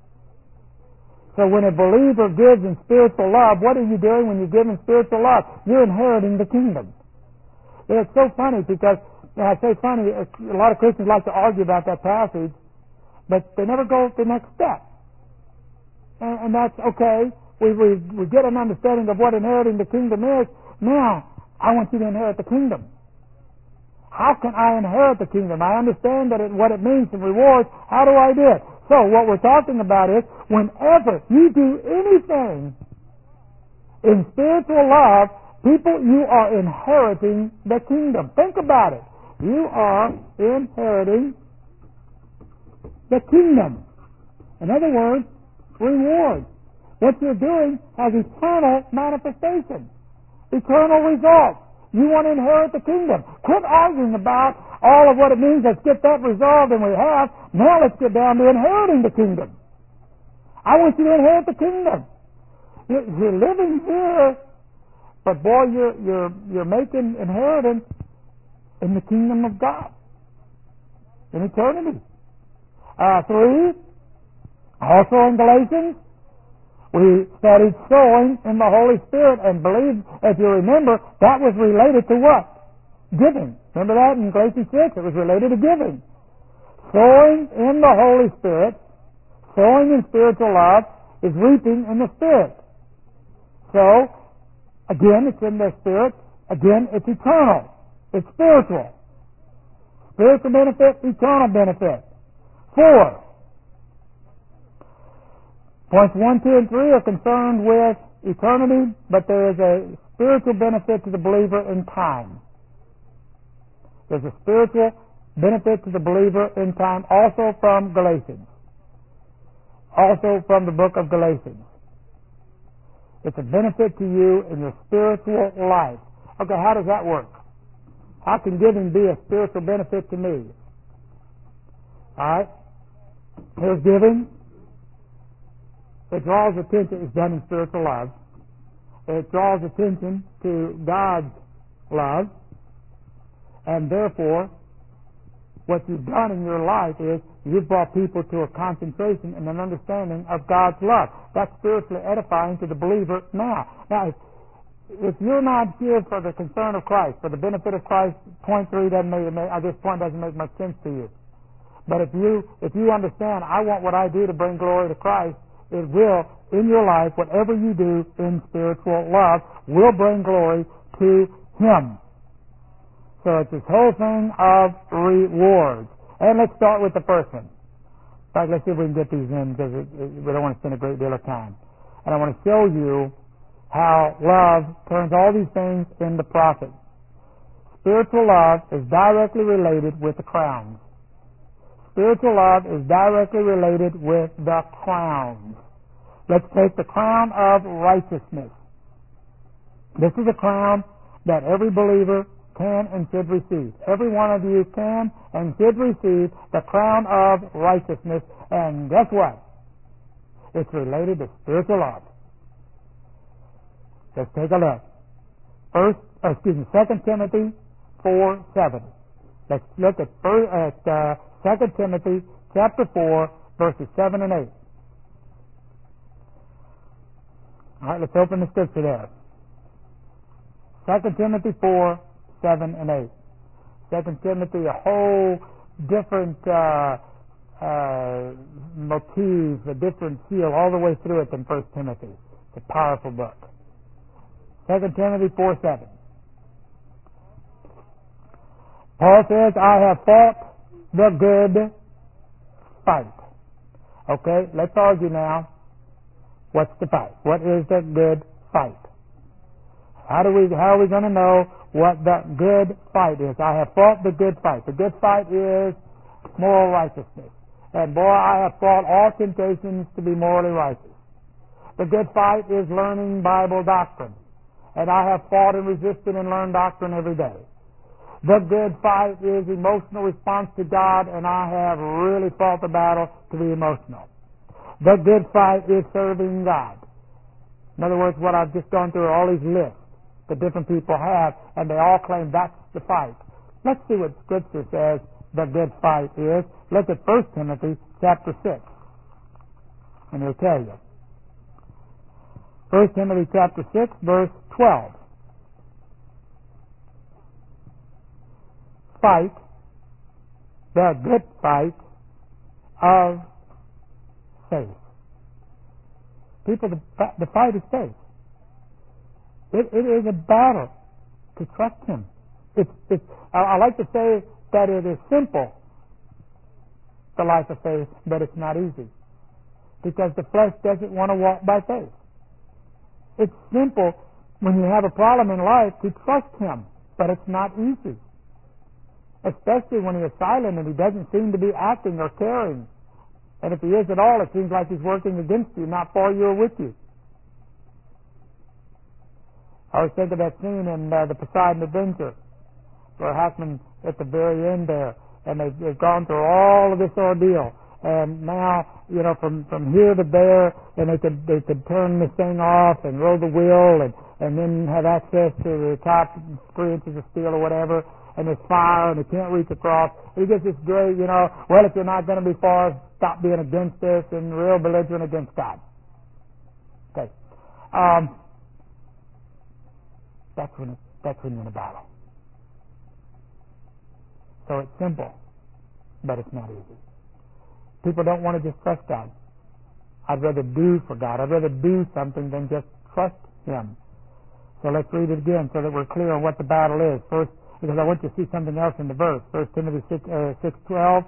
So when a believer gives in spiritual love, what are you doing when you give in spiritual love? You're inheriting the kingdom. It's so funny because, I say funny, a lot of Christians like to argue about that passage, but they never go the next step. And that's okay. We get an understanding of what inheriting the kingdom is. Now, I want you to inherit the kingdom. How can I inherit the kingdom? I understand what it means and rewards. How do I do it? So what we're talking about is, whenever you do anything in spiritual love, people, you are inheriting the kingdom. Think about it. You are inheriting the kingdom. In other words, reward. What you're doing has eternal manifestation, eternal results. You want to inherit the kingdom. Quit arguing about all of what it means. Let's get that resolved, and we have. Now let's get down to inheriting the kingdom. I want you to inherit the kingdom. You're living here, but boy, you're making inheritance in the kingdom of God in eternity. 3, also in Galatians, we studied sowing in the Holy Spirit and believed, if you remember, that was related to what? Giving. Remember that in Galatians 6? It was related to giving. Sowing in the Holy Spirit, sowing in spiritual love, is reaping in the Spirit. So, again, it's in the Spirit. Again, it's eternal. It's spiritual. Spiritual benefit, eternal benefit. 4. Points 1, 2, and 3 are concerned with eternity, but there is a spiritual benefit to the believer in time. There's a spiritual benefit to the believer in time, also from Galatians. Also from the book of Galatians. It's a benefit to you in your spiritual life. Okay, how does that work? How can giving be a spiritual benefit to me? Alright, here's giving. It draws attention, it's done in spiritual love. It draws attention to God's love, and therefore, what you've done in your life is you've brought people to a concentration and an understanding of God's love. That's spiritually edifying to the believer now. Now, if you're not here for the concern of Christ, for the benefit of Christ, point 3 doesn't make, this point doesn't make much sense to you. But if you understand, I want what I do to bring glory to Christ, it will, in your life, whatever you do in spiritual love, will bring glory to Him. So it's this whole thing of rewards. And let's start with the first one. In fact, let's see if we can get these in, because we don't want to spend a great deal of time. And I want to show you how love turns all these things into profit. Spiritual love is directly related with the crowns. Spiritual love is directly related with the crowns. Let's take the crown of righteousness. This is a crown that every believer can and should receive. Every one of you can and should receive the crown of righteousness. And guess what? It's related to spiritual love. Let's take a look. 2 Timothy 4:7. Let's look at 2 Timothy chapter 4, verses 7 and 8. All right, let's open the scripture there. 2 Timothy 4, 7 and 8. 2 Timothy, a whole different motif, a different feel all the way through it than 1 Timothy. It's a powerful book. 2 Timothy 4:7. Paul says, I have fought the good fight. Okay, let's argue now. What's the fight? What is the good fight? How are we going to know what the good fight is? I have fought the good fight. The good fight is moral righteousness. And boy, I have fought all temptations to be morally righteous. The good fight is learning Bible doctrine. And I have fought and resisted and learned doctrine every day. The good fight is emotional response to God, and I have really fought the battle to be emotional. The good fight is serving God. In other words, what I've just gone through are all these lists that different people have, and they all claim that's the fight. Let's see what Scripture says the good fight is. Look at 1 Timothy chapter 6, and it'll tell you. 1 Timothy chapter 6, verse 12. Fight the good fight of faith. People, the fight is faith. It is a battle to trust Him. I like to say that it is simple, the life of faith, but it's not easy. Because the flesh doesn't want to walk by faith. It's simple when you have a problem in life to trust Him, but it's not easy. Especially when He is silent and He doesn't seem to be acting or caring. And if He is at all, it seems like He's working against you, not for you or with you. I always think of that scene in the Poseidon Adventure, where Hackman at the very end there, and they've gone through all of this ordeal. And now, from here to there, and they could turn this thing off and roll the wheel and then have access to the top 3 inches of steel or whatever, and there's fire and they can't reach across. And he gets this great, well, if you're not going to be for us, stop being against this, and real belligerent against God. Okay. That's when you're in a battle. So it's simple, but it's not easy. People don't want to just trust God. I'd rather do for God. I'd rather do something than just trust Him. So let's read it again so that we're clear on what the battle is. First, because I want you to see something else in the verse. 1 Timothy 6:12.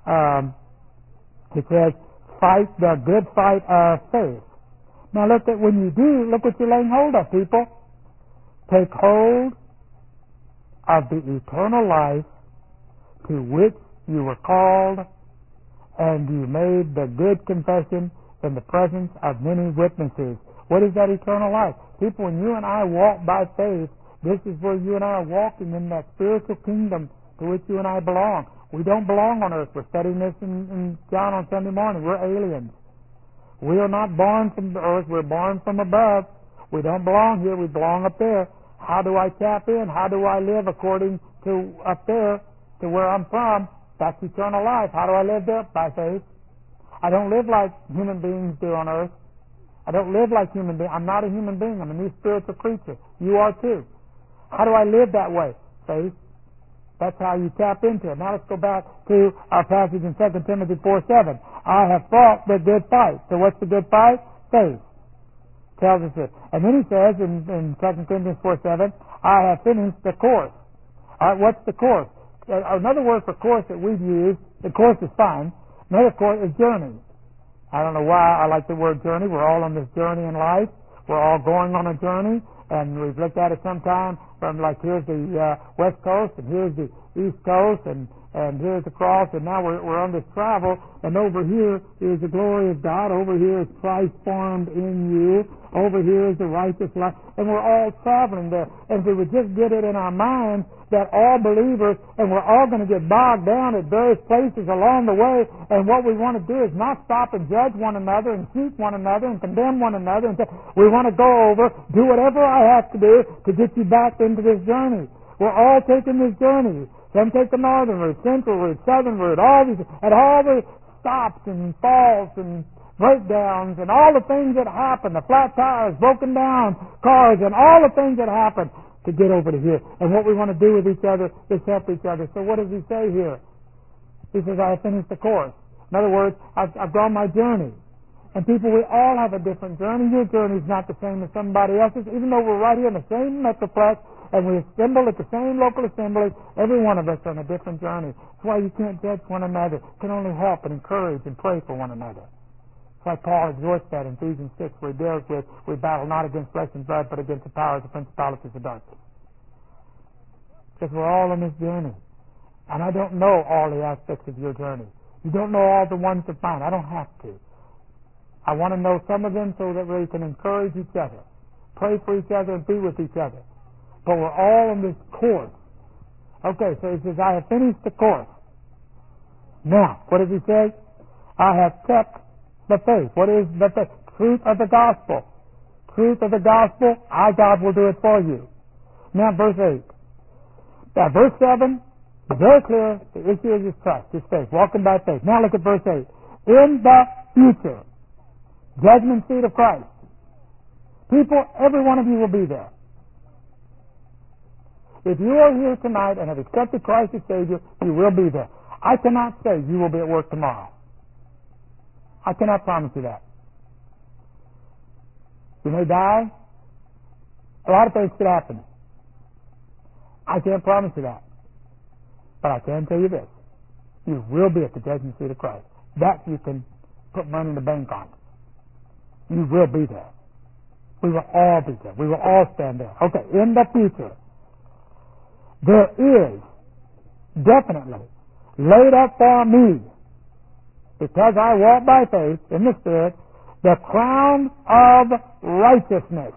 It says, fight the good fight of faith. Now look at when you do, look what you're laying hold of, people. Take hold of the eternal life to which you were called, and you made the good confession in the presence of many witnesses. What is that eternal life? People, when you and I walk by faith, this is where you and I are walking in that spiritual kingdom to which you and I belong. We don't belong on earth. We're studying this in John on Sunday morning. We're aliens. We are not born from the earth. We're born from above. We don't belong here. We belong up there. How do I tap in? How do I live according to up there to where I'm from? That's eternal life. How do I live there? By faith. I don't live like human beings do on earth. I don't live like human being. I'm not a human being. I'm a new spiritual creature. You are too. How do I live that way? Faith. That's how you tap into it. Now let's go back to our passage in 2 Timothy 4:7. I have fought the good fight. So what's the good fight? Faith. Tells us it. And then he says in 2 Corinthians 4:7, I have finished the course. All right, what's the course? Another word for course that we've used, the course is fine. Another course is journey. I don't know why I like the word journey. We're all on this journey in life. We're all going on a journey. And we've looked at it sometime from like here's the west coast and here's the east coast and here's the cross and now we're on this travel and over here is the glory of God, over here is Christ formed in you, over here is the righteous life, and we're all traveling there. And if we would just get it in our minds that all believers, and we're all going to get bogged down at various places along the way, and what we want to do is not stop and judge one another and shoot one another and condemn one another and say, we want to go over, do whatever I have to do to get you back into this journey. We're all taking this journey. Some take the northern route, central route, southern route, all these, and all the stops and falls and breakdowns and all the things that happen, the flat tires, broken down cars, and all the things that happen to get over to here. And what we want to do with each other is help each other. So what does he say here? He says, I have finished the course. In other words, I've gone my journey. And people, we all have a different journey. Your journey is not the same as somebody else's, even though we're right here in the same metroplex and we assemble at the same local assembly. Every one of us are on a different journey. That's why you can't judge one another. You can only help and encourage and pray for one another. It's like Paul exhorts that in Ephesians 6, where he deals with, we battle not against flesh and blood, but against the powers, the principalities of darkness. Because we're all on this journey. And I don't know all the aspects of your journey. You don't know all the ones of mine. I don't have to. I want to know some of them so that we can encourage each other, pray for each other, and be with each other. But we're all on this course. Okay, so he says, I have finished the course. Now, what does he say? I have kept the faith. What is the faith? Truth of the gospel. Truth of the gospel, God will do it for you. Now, verse 8. Now, verse 7, very clear, the issue is his trust, his faith, walking by faith. Now look at verse 8. In the future, judgment seat of Christ. People, every one of you will be there. If you are here tonight and have accepted Christ as Savior, you will be there. I cannot say you will be at work tomorrow. I cannot promise you that. You may die. A lot of things could happen. I can't promise you that. But I can tell you this. You will be at the judgment seat of Christ. That you can put money in the bank on. You will be there. We will all be there. We will all stand there. Okay, in the future, there is definitely laid up for me, because I walk by faith in the Spirit, the crown of righteousness.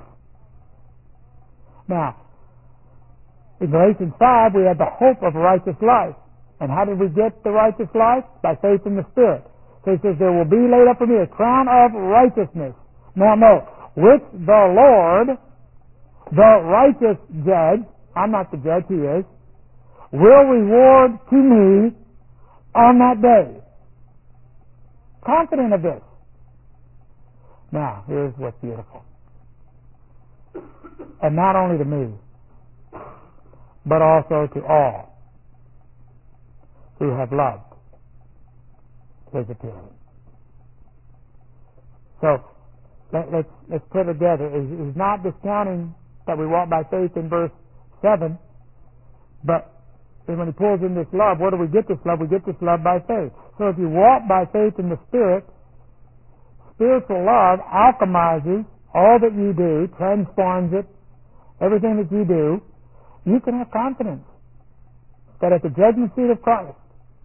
Now, in Galatians 5, we have the hope of a righteous life. And how did we get the righteous life? By faith in the Spirit. So he says, there will be laid up for me a crown of righteousness. Now note, which the Lord, the righteous judge, I'm not the judge, he is, will reward to me on that day. Confident of this. Now, here's what's beautiful. And not only to me, but also to all who have loved his appearing. So, let's put it together. He's not discounting that we walk by faith in verse 7, but when he pulls in this love, where do we get this love? We get this love by faith. So if you walk by faith in the Spirit, spiritual love alchemizes all that you do, transforms it, everything that you do. You can have confidence that at the judgment seat of Christ,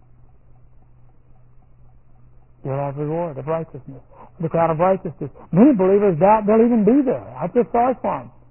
you'll have reward of righteousness, the crown of righteousness. Many believers doubt they'll even be there. I feel sorry for them.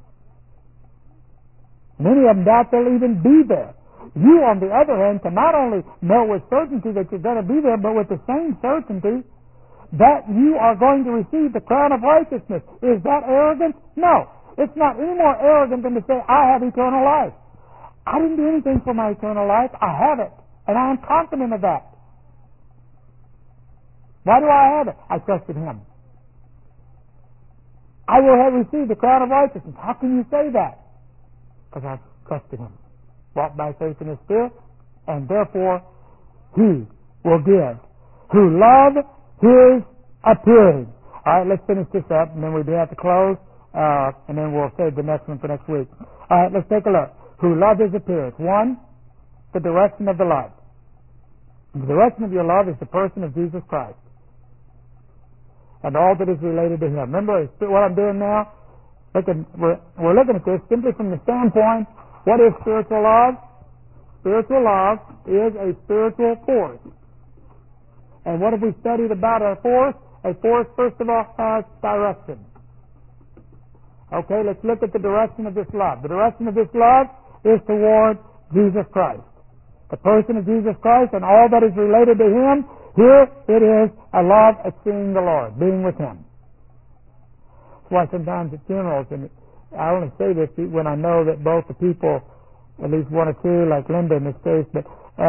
Many of them doubt they'll even be there. You, on the other hand, can not only know with certainty that you're going to be there, but with the same certainty that you are going to receive the crown of righteousness. Is that arrogant? No. It's not any more arrogant than to say, I have eternal life. I didn't do anything for my eternal life. I have it. And I am confident of that. Why do I have it? I trusted Him. I will have received the crown of righteousness. How can you say that? Because I've trusted Him. Walk by faith in His Spirit, and therefore He will give. Who love His appearing. All right, let's finish this up, and then we do have to close, and then we'll save the next one for next week. All right, let's take a look. Who love His appearance. One, the direction of the love. The direction of your love is the person of Jesus Christ and all that is related to Him. Remember what I'm doing now? We're looking at this simply from the standpoint, what is spiritual love? Spiritual love is a spiritual force. And what have we studied about a force? A force, first of all, has direction. Okay, let's look at the direction of this love. The direction of this love is toward Jesus Christ. The person of Jesus Christ and all that is related to Him. Here it is a love at seeing the Lord, being with Him. That's why sometimes at funerals, and I only say this when I know that both the people, at least one or two, like Linda in this case, but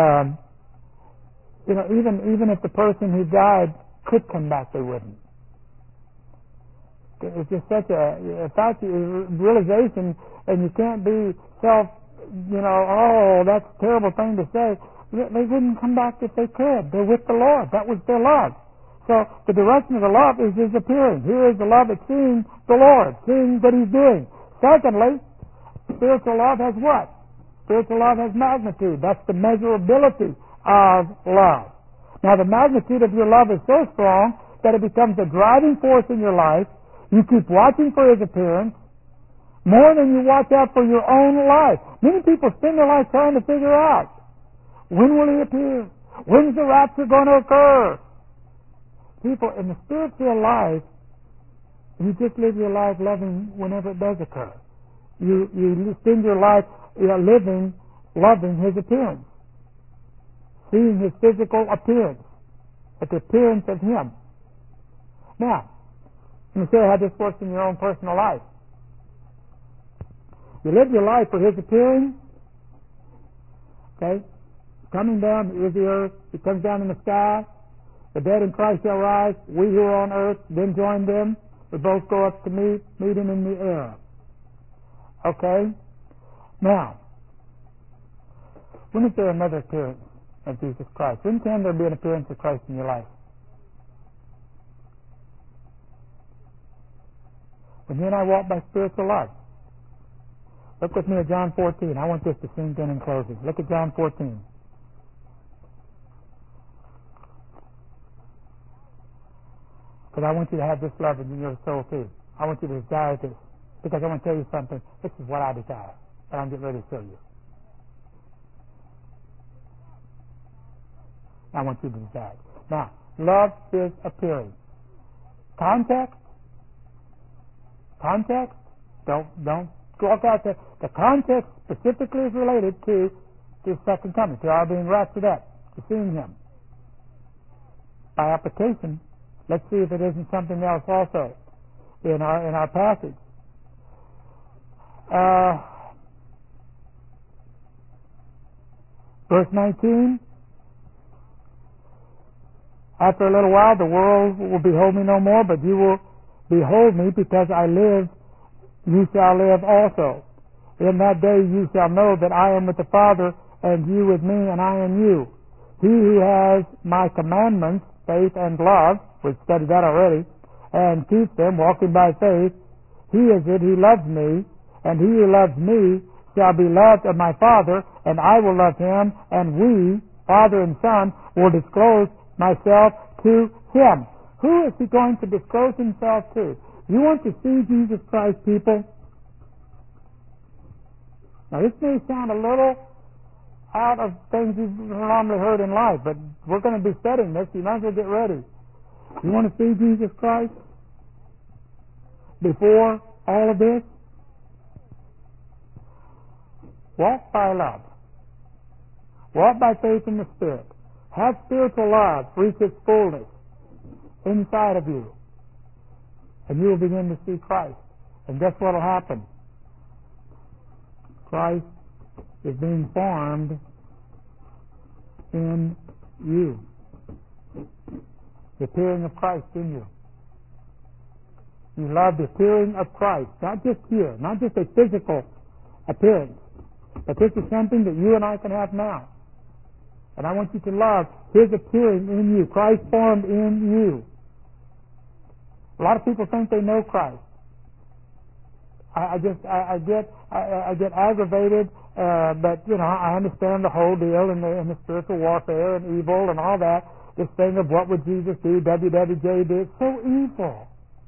even if the person who died could come back, they wouldn't. It's just such a realization, and you can't be oh, that's a terrible thing to say. They wouldn't come back if they could. They're with the Lord. That was their love. So the direction of the love is His appearing. Here is the love at seeing the Lord, seeing what He's doing. Secondly, spiritual love has what? Spiritual love has magnitude. That's the measurability of love. Now, the magnitude of your love is so strong that it becomes a driving force in your life. You keep watching for His appearance more than you watch out for your own life. Many people spend their life trying to figure out, when will He appear? When's the rapture going to occur? People, in the spiritual life, you just live your life loving whenever it does occur. You spend your life living, loving His appearance, seeing His physical appearance, at the appearance of Him. Now, let me show you how this works in your own personal life. You live your life for His appearing, okay? Coming down, He is the earth, He comes down in the sky, the dead in Christ shall rise, we who are on earth then join them, we both go up to meet Him in the air. Okay? Now, when is there another appearance of Jesus Christ? When can there be an appearance of Christ in your life? When you and I walk by spiritual life. Look with me at John 14. I want this to sink in closing. Look at John 14. Because I want you to have this love in your soul too. I want you to desire this. Because I want to tell you something. This is what I desire. And I'm getting ready to show you. I want you to desire it. Now, love is appearing. Context. Don't walk out there. The context specifically is related to His second coming, to our being raptured up, to seeing Him. By application, let's see if it isn't something else also in our passage. Verse 19. After a little while, the world will behold me no more, but you will behold me, because I live, you shall live also. In that day you shall know that I am with the Father, and you with me, and I in you. He who has my commandments, faith and love, we've studied that already, and keeps them, walking by faith, he is it who loves me, and he who loves me shall be loved of my Father, and I will love him, and we, Father and Son, will disclose myself to him. Who is he going to disclose himself to? You want to see Jesus Christ, people? Now, this may sound a little out of things you've normally heard in life, but we're going to be studying this. You might as well get ready. You want to see Jesus Christ before all of this? Walk by love. Walk by faith in the Spirit. Have spiritual love reach its fullness inside of you. And you will begin to see Christ. And guess what will happen? Christ is being formed in you. The appearing of Christ in you. You love the appearing of Christ, not just here, not just a physical appearance, but this is something that you and I can have now. And I want you to love His appearing in you, Christ formed in you. A lot of people think they know Christ. I get aggravated, but I understand the whole deal and the spiritual warfare and evil and all that. This thing of what would Jesus do, WWJD, it's so evil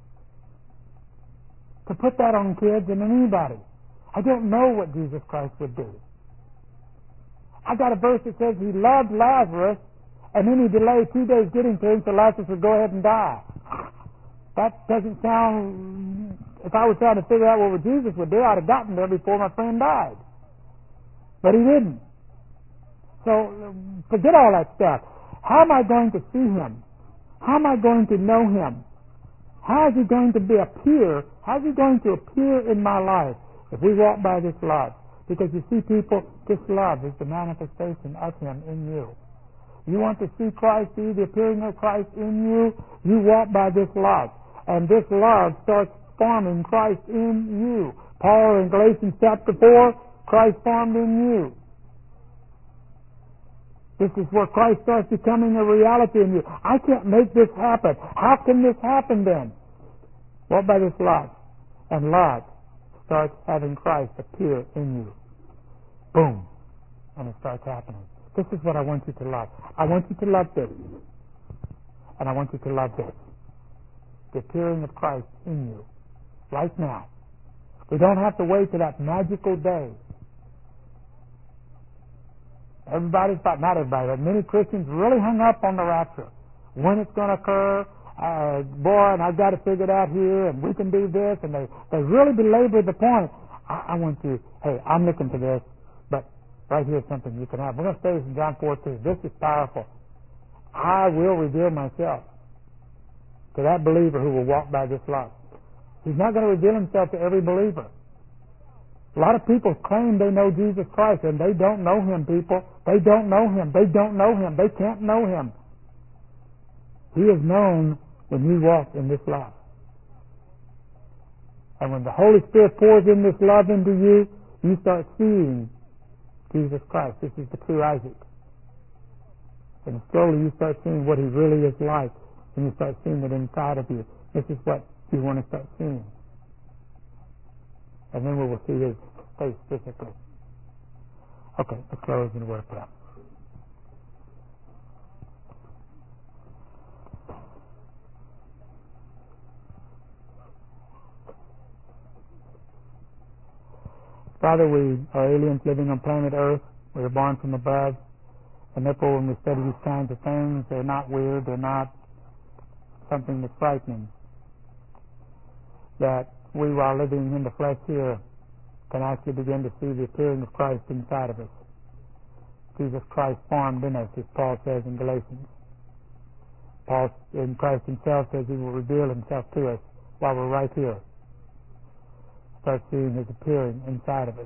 to put that on kids and anybody. I don't know what Jesus Christ would do. I got a verse that says He loved Lazarus, and then He delayed 2 days getting to him so Lazarus would go ahead and die. That doesn't sound... If I was trying to figure out what Jesus would do, I'd have gotten there before my friend died. But He didn't. So, forget all that stuff. How am I going to see Him? How am I going to know Him? How is He going to appear? How is He going to appear in my life if we walk by this love? Because you see, people, this love is the manifestation of Him in you. You want to see Christ, see the appearing of Christ in you, you walk by this love. And this love starts forming Christ in you. Paul in Galatians chapter 4, Christ formed in you. This is where Christ starts becoming a reality in you. I can't make this happen. How can this happen then? Walk by this love. And love starts having Christ appear in you. Boom. And it starts happening. This is what I want you to love. I want you to love this. And I want you to love this. The appearing of Christ in you. Right now. We don't have to wait till that magical day. Everybody's, not everybody, but many Christians really hung up on the rapture. When it's going to occur, boy, and I've got to figure it out here, and we can do this, and they really belabor the point. I want you, hey, I'm looking for this, but right here's something you can have. We're going to stay in John 14. This is powerful. I will reveal myself to that believer who will walk by this love. He's not going to reveal Himself to every believer. A lot of people claim they know Jesus Christ, and they don't know Him, people. They don't know Him. They don't know Him. They can't know Him. He is known when you walk in this love. And when the Holy Spirit pours in this love into you, you start seeing Jesus Christ. This is the true Isaac. And slowly you start seeing what He really is like, and you start seeing it inside of you. This is what you want to start seeing. And then we will see His face physically. Okay, let's close in a word of prayer. Father, we are aliens living on planet Earth. We are born from above. And therefore, when we study these kinds of things, they're not weird. They're not something that's frightening. That we, while living in the flesh here, can actually begin to see the appearing of Christ inside of us. Jesus Christ formed in us, as Paul says in Galatians. Paul, in Christ Himself, says He will reveal Himself to us while we're right here. Start seeing His appearing inside of us.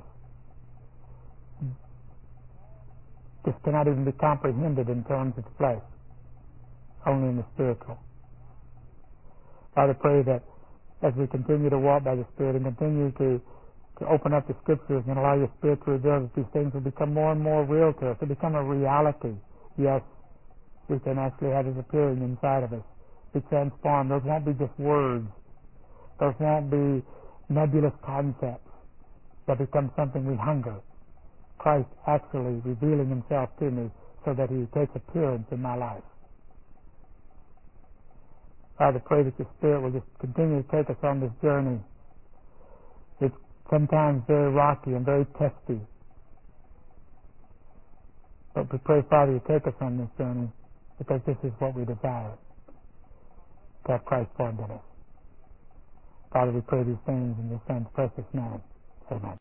This cannot even be comprehended in terms of the flesh, only in the spiritual. Father, pray that as we continue to walk by the Spirit and continue to open up the Scriptures and allow Your Spirit to reveal that these things will become more and more real to us. They become a reality. Yes, we can actually have His appearing inside of us. Be transformed. Those won't be just words. Those won't be nebulous concepts. They'll become something we hunger. Christ actually revealing Himself to me so that He takes appearance in my life. Father, pray that Your Spirit will just continue to take us on this journey. It's sometimes very rocky and very testy. But we pray, Father, You take us on this journey because this is what we desire, to have Christ formed in us. Father, we pray these things in Your Son's precious name. Amen.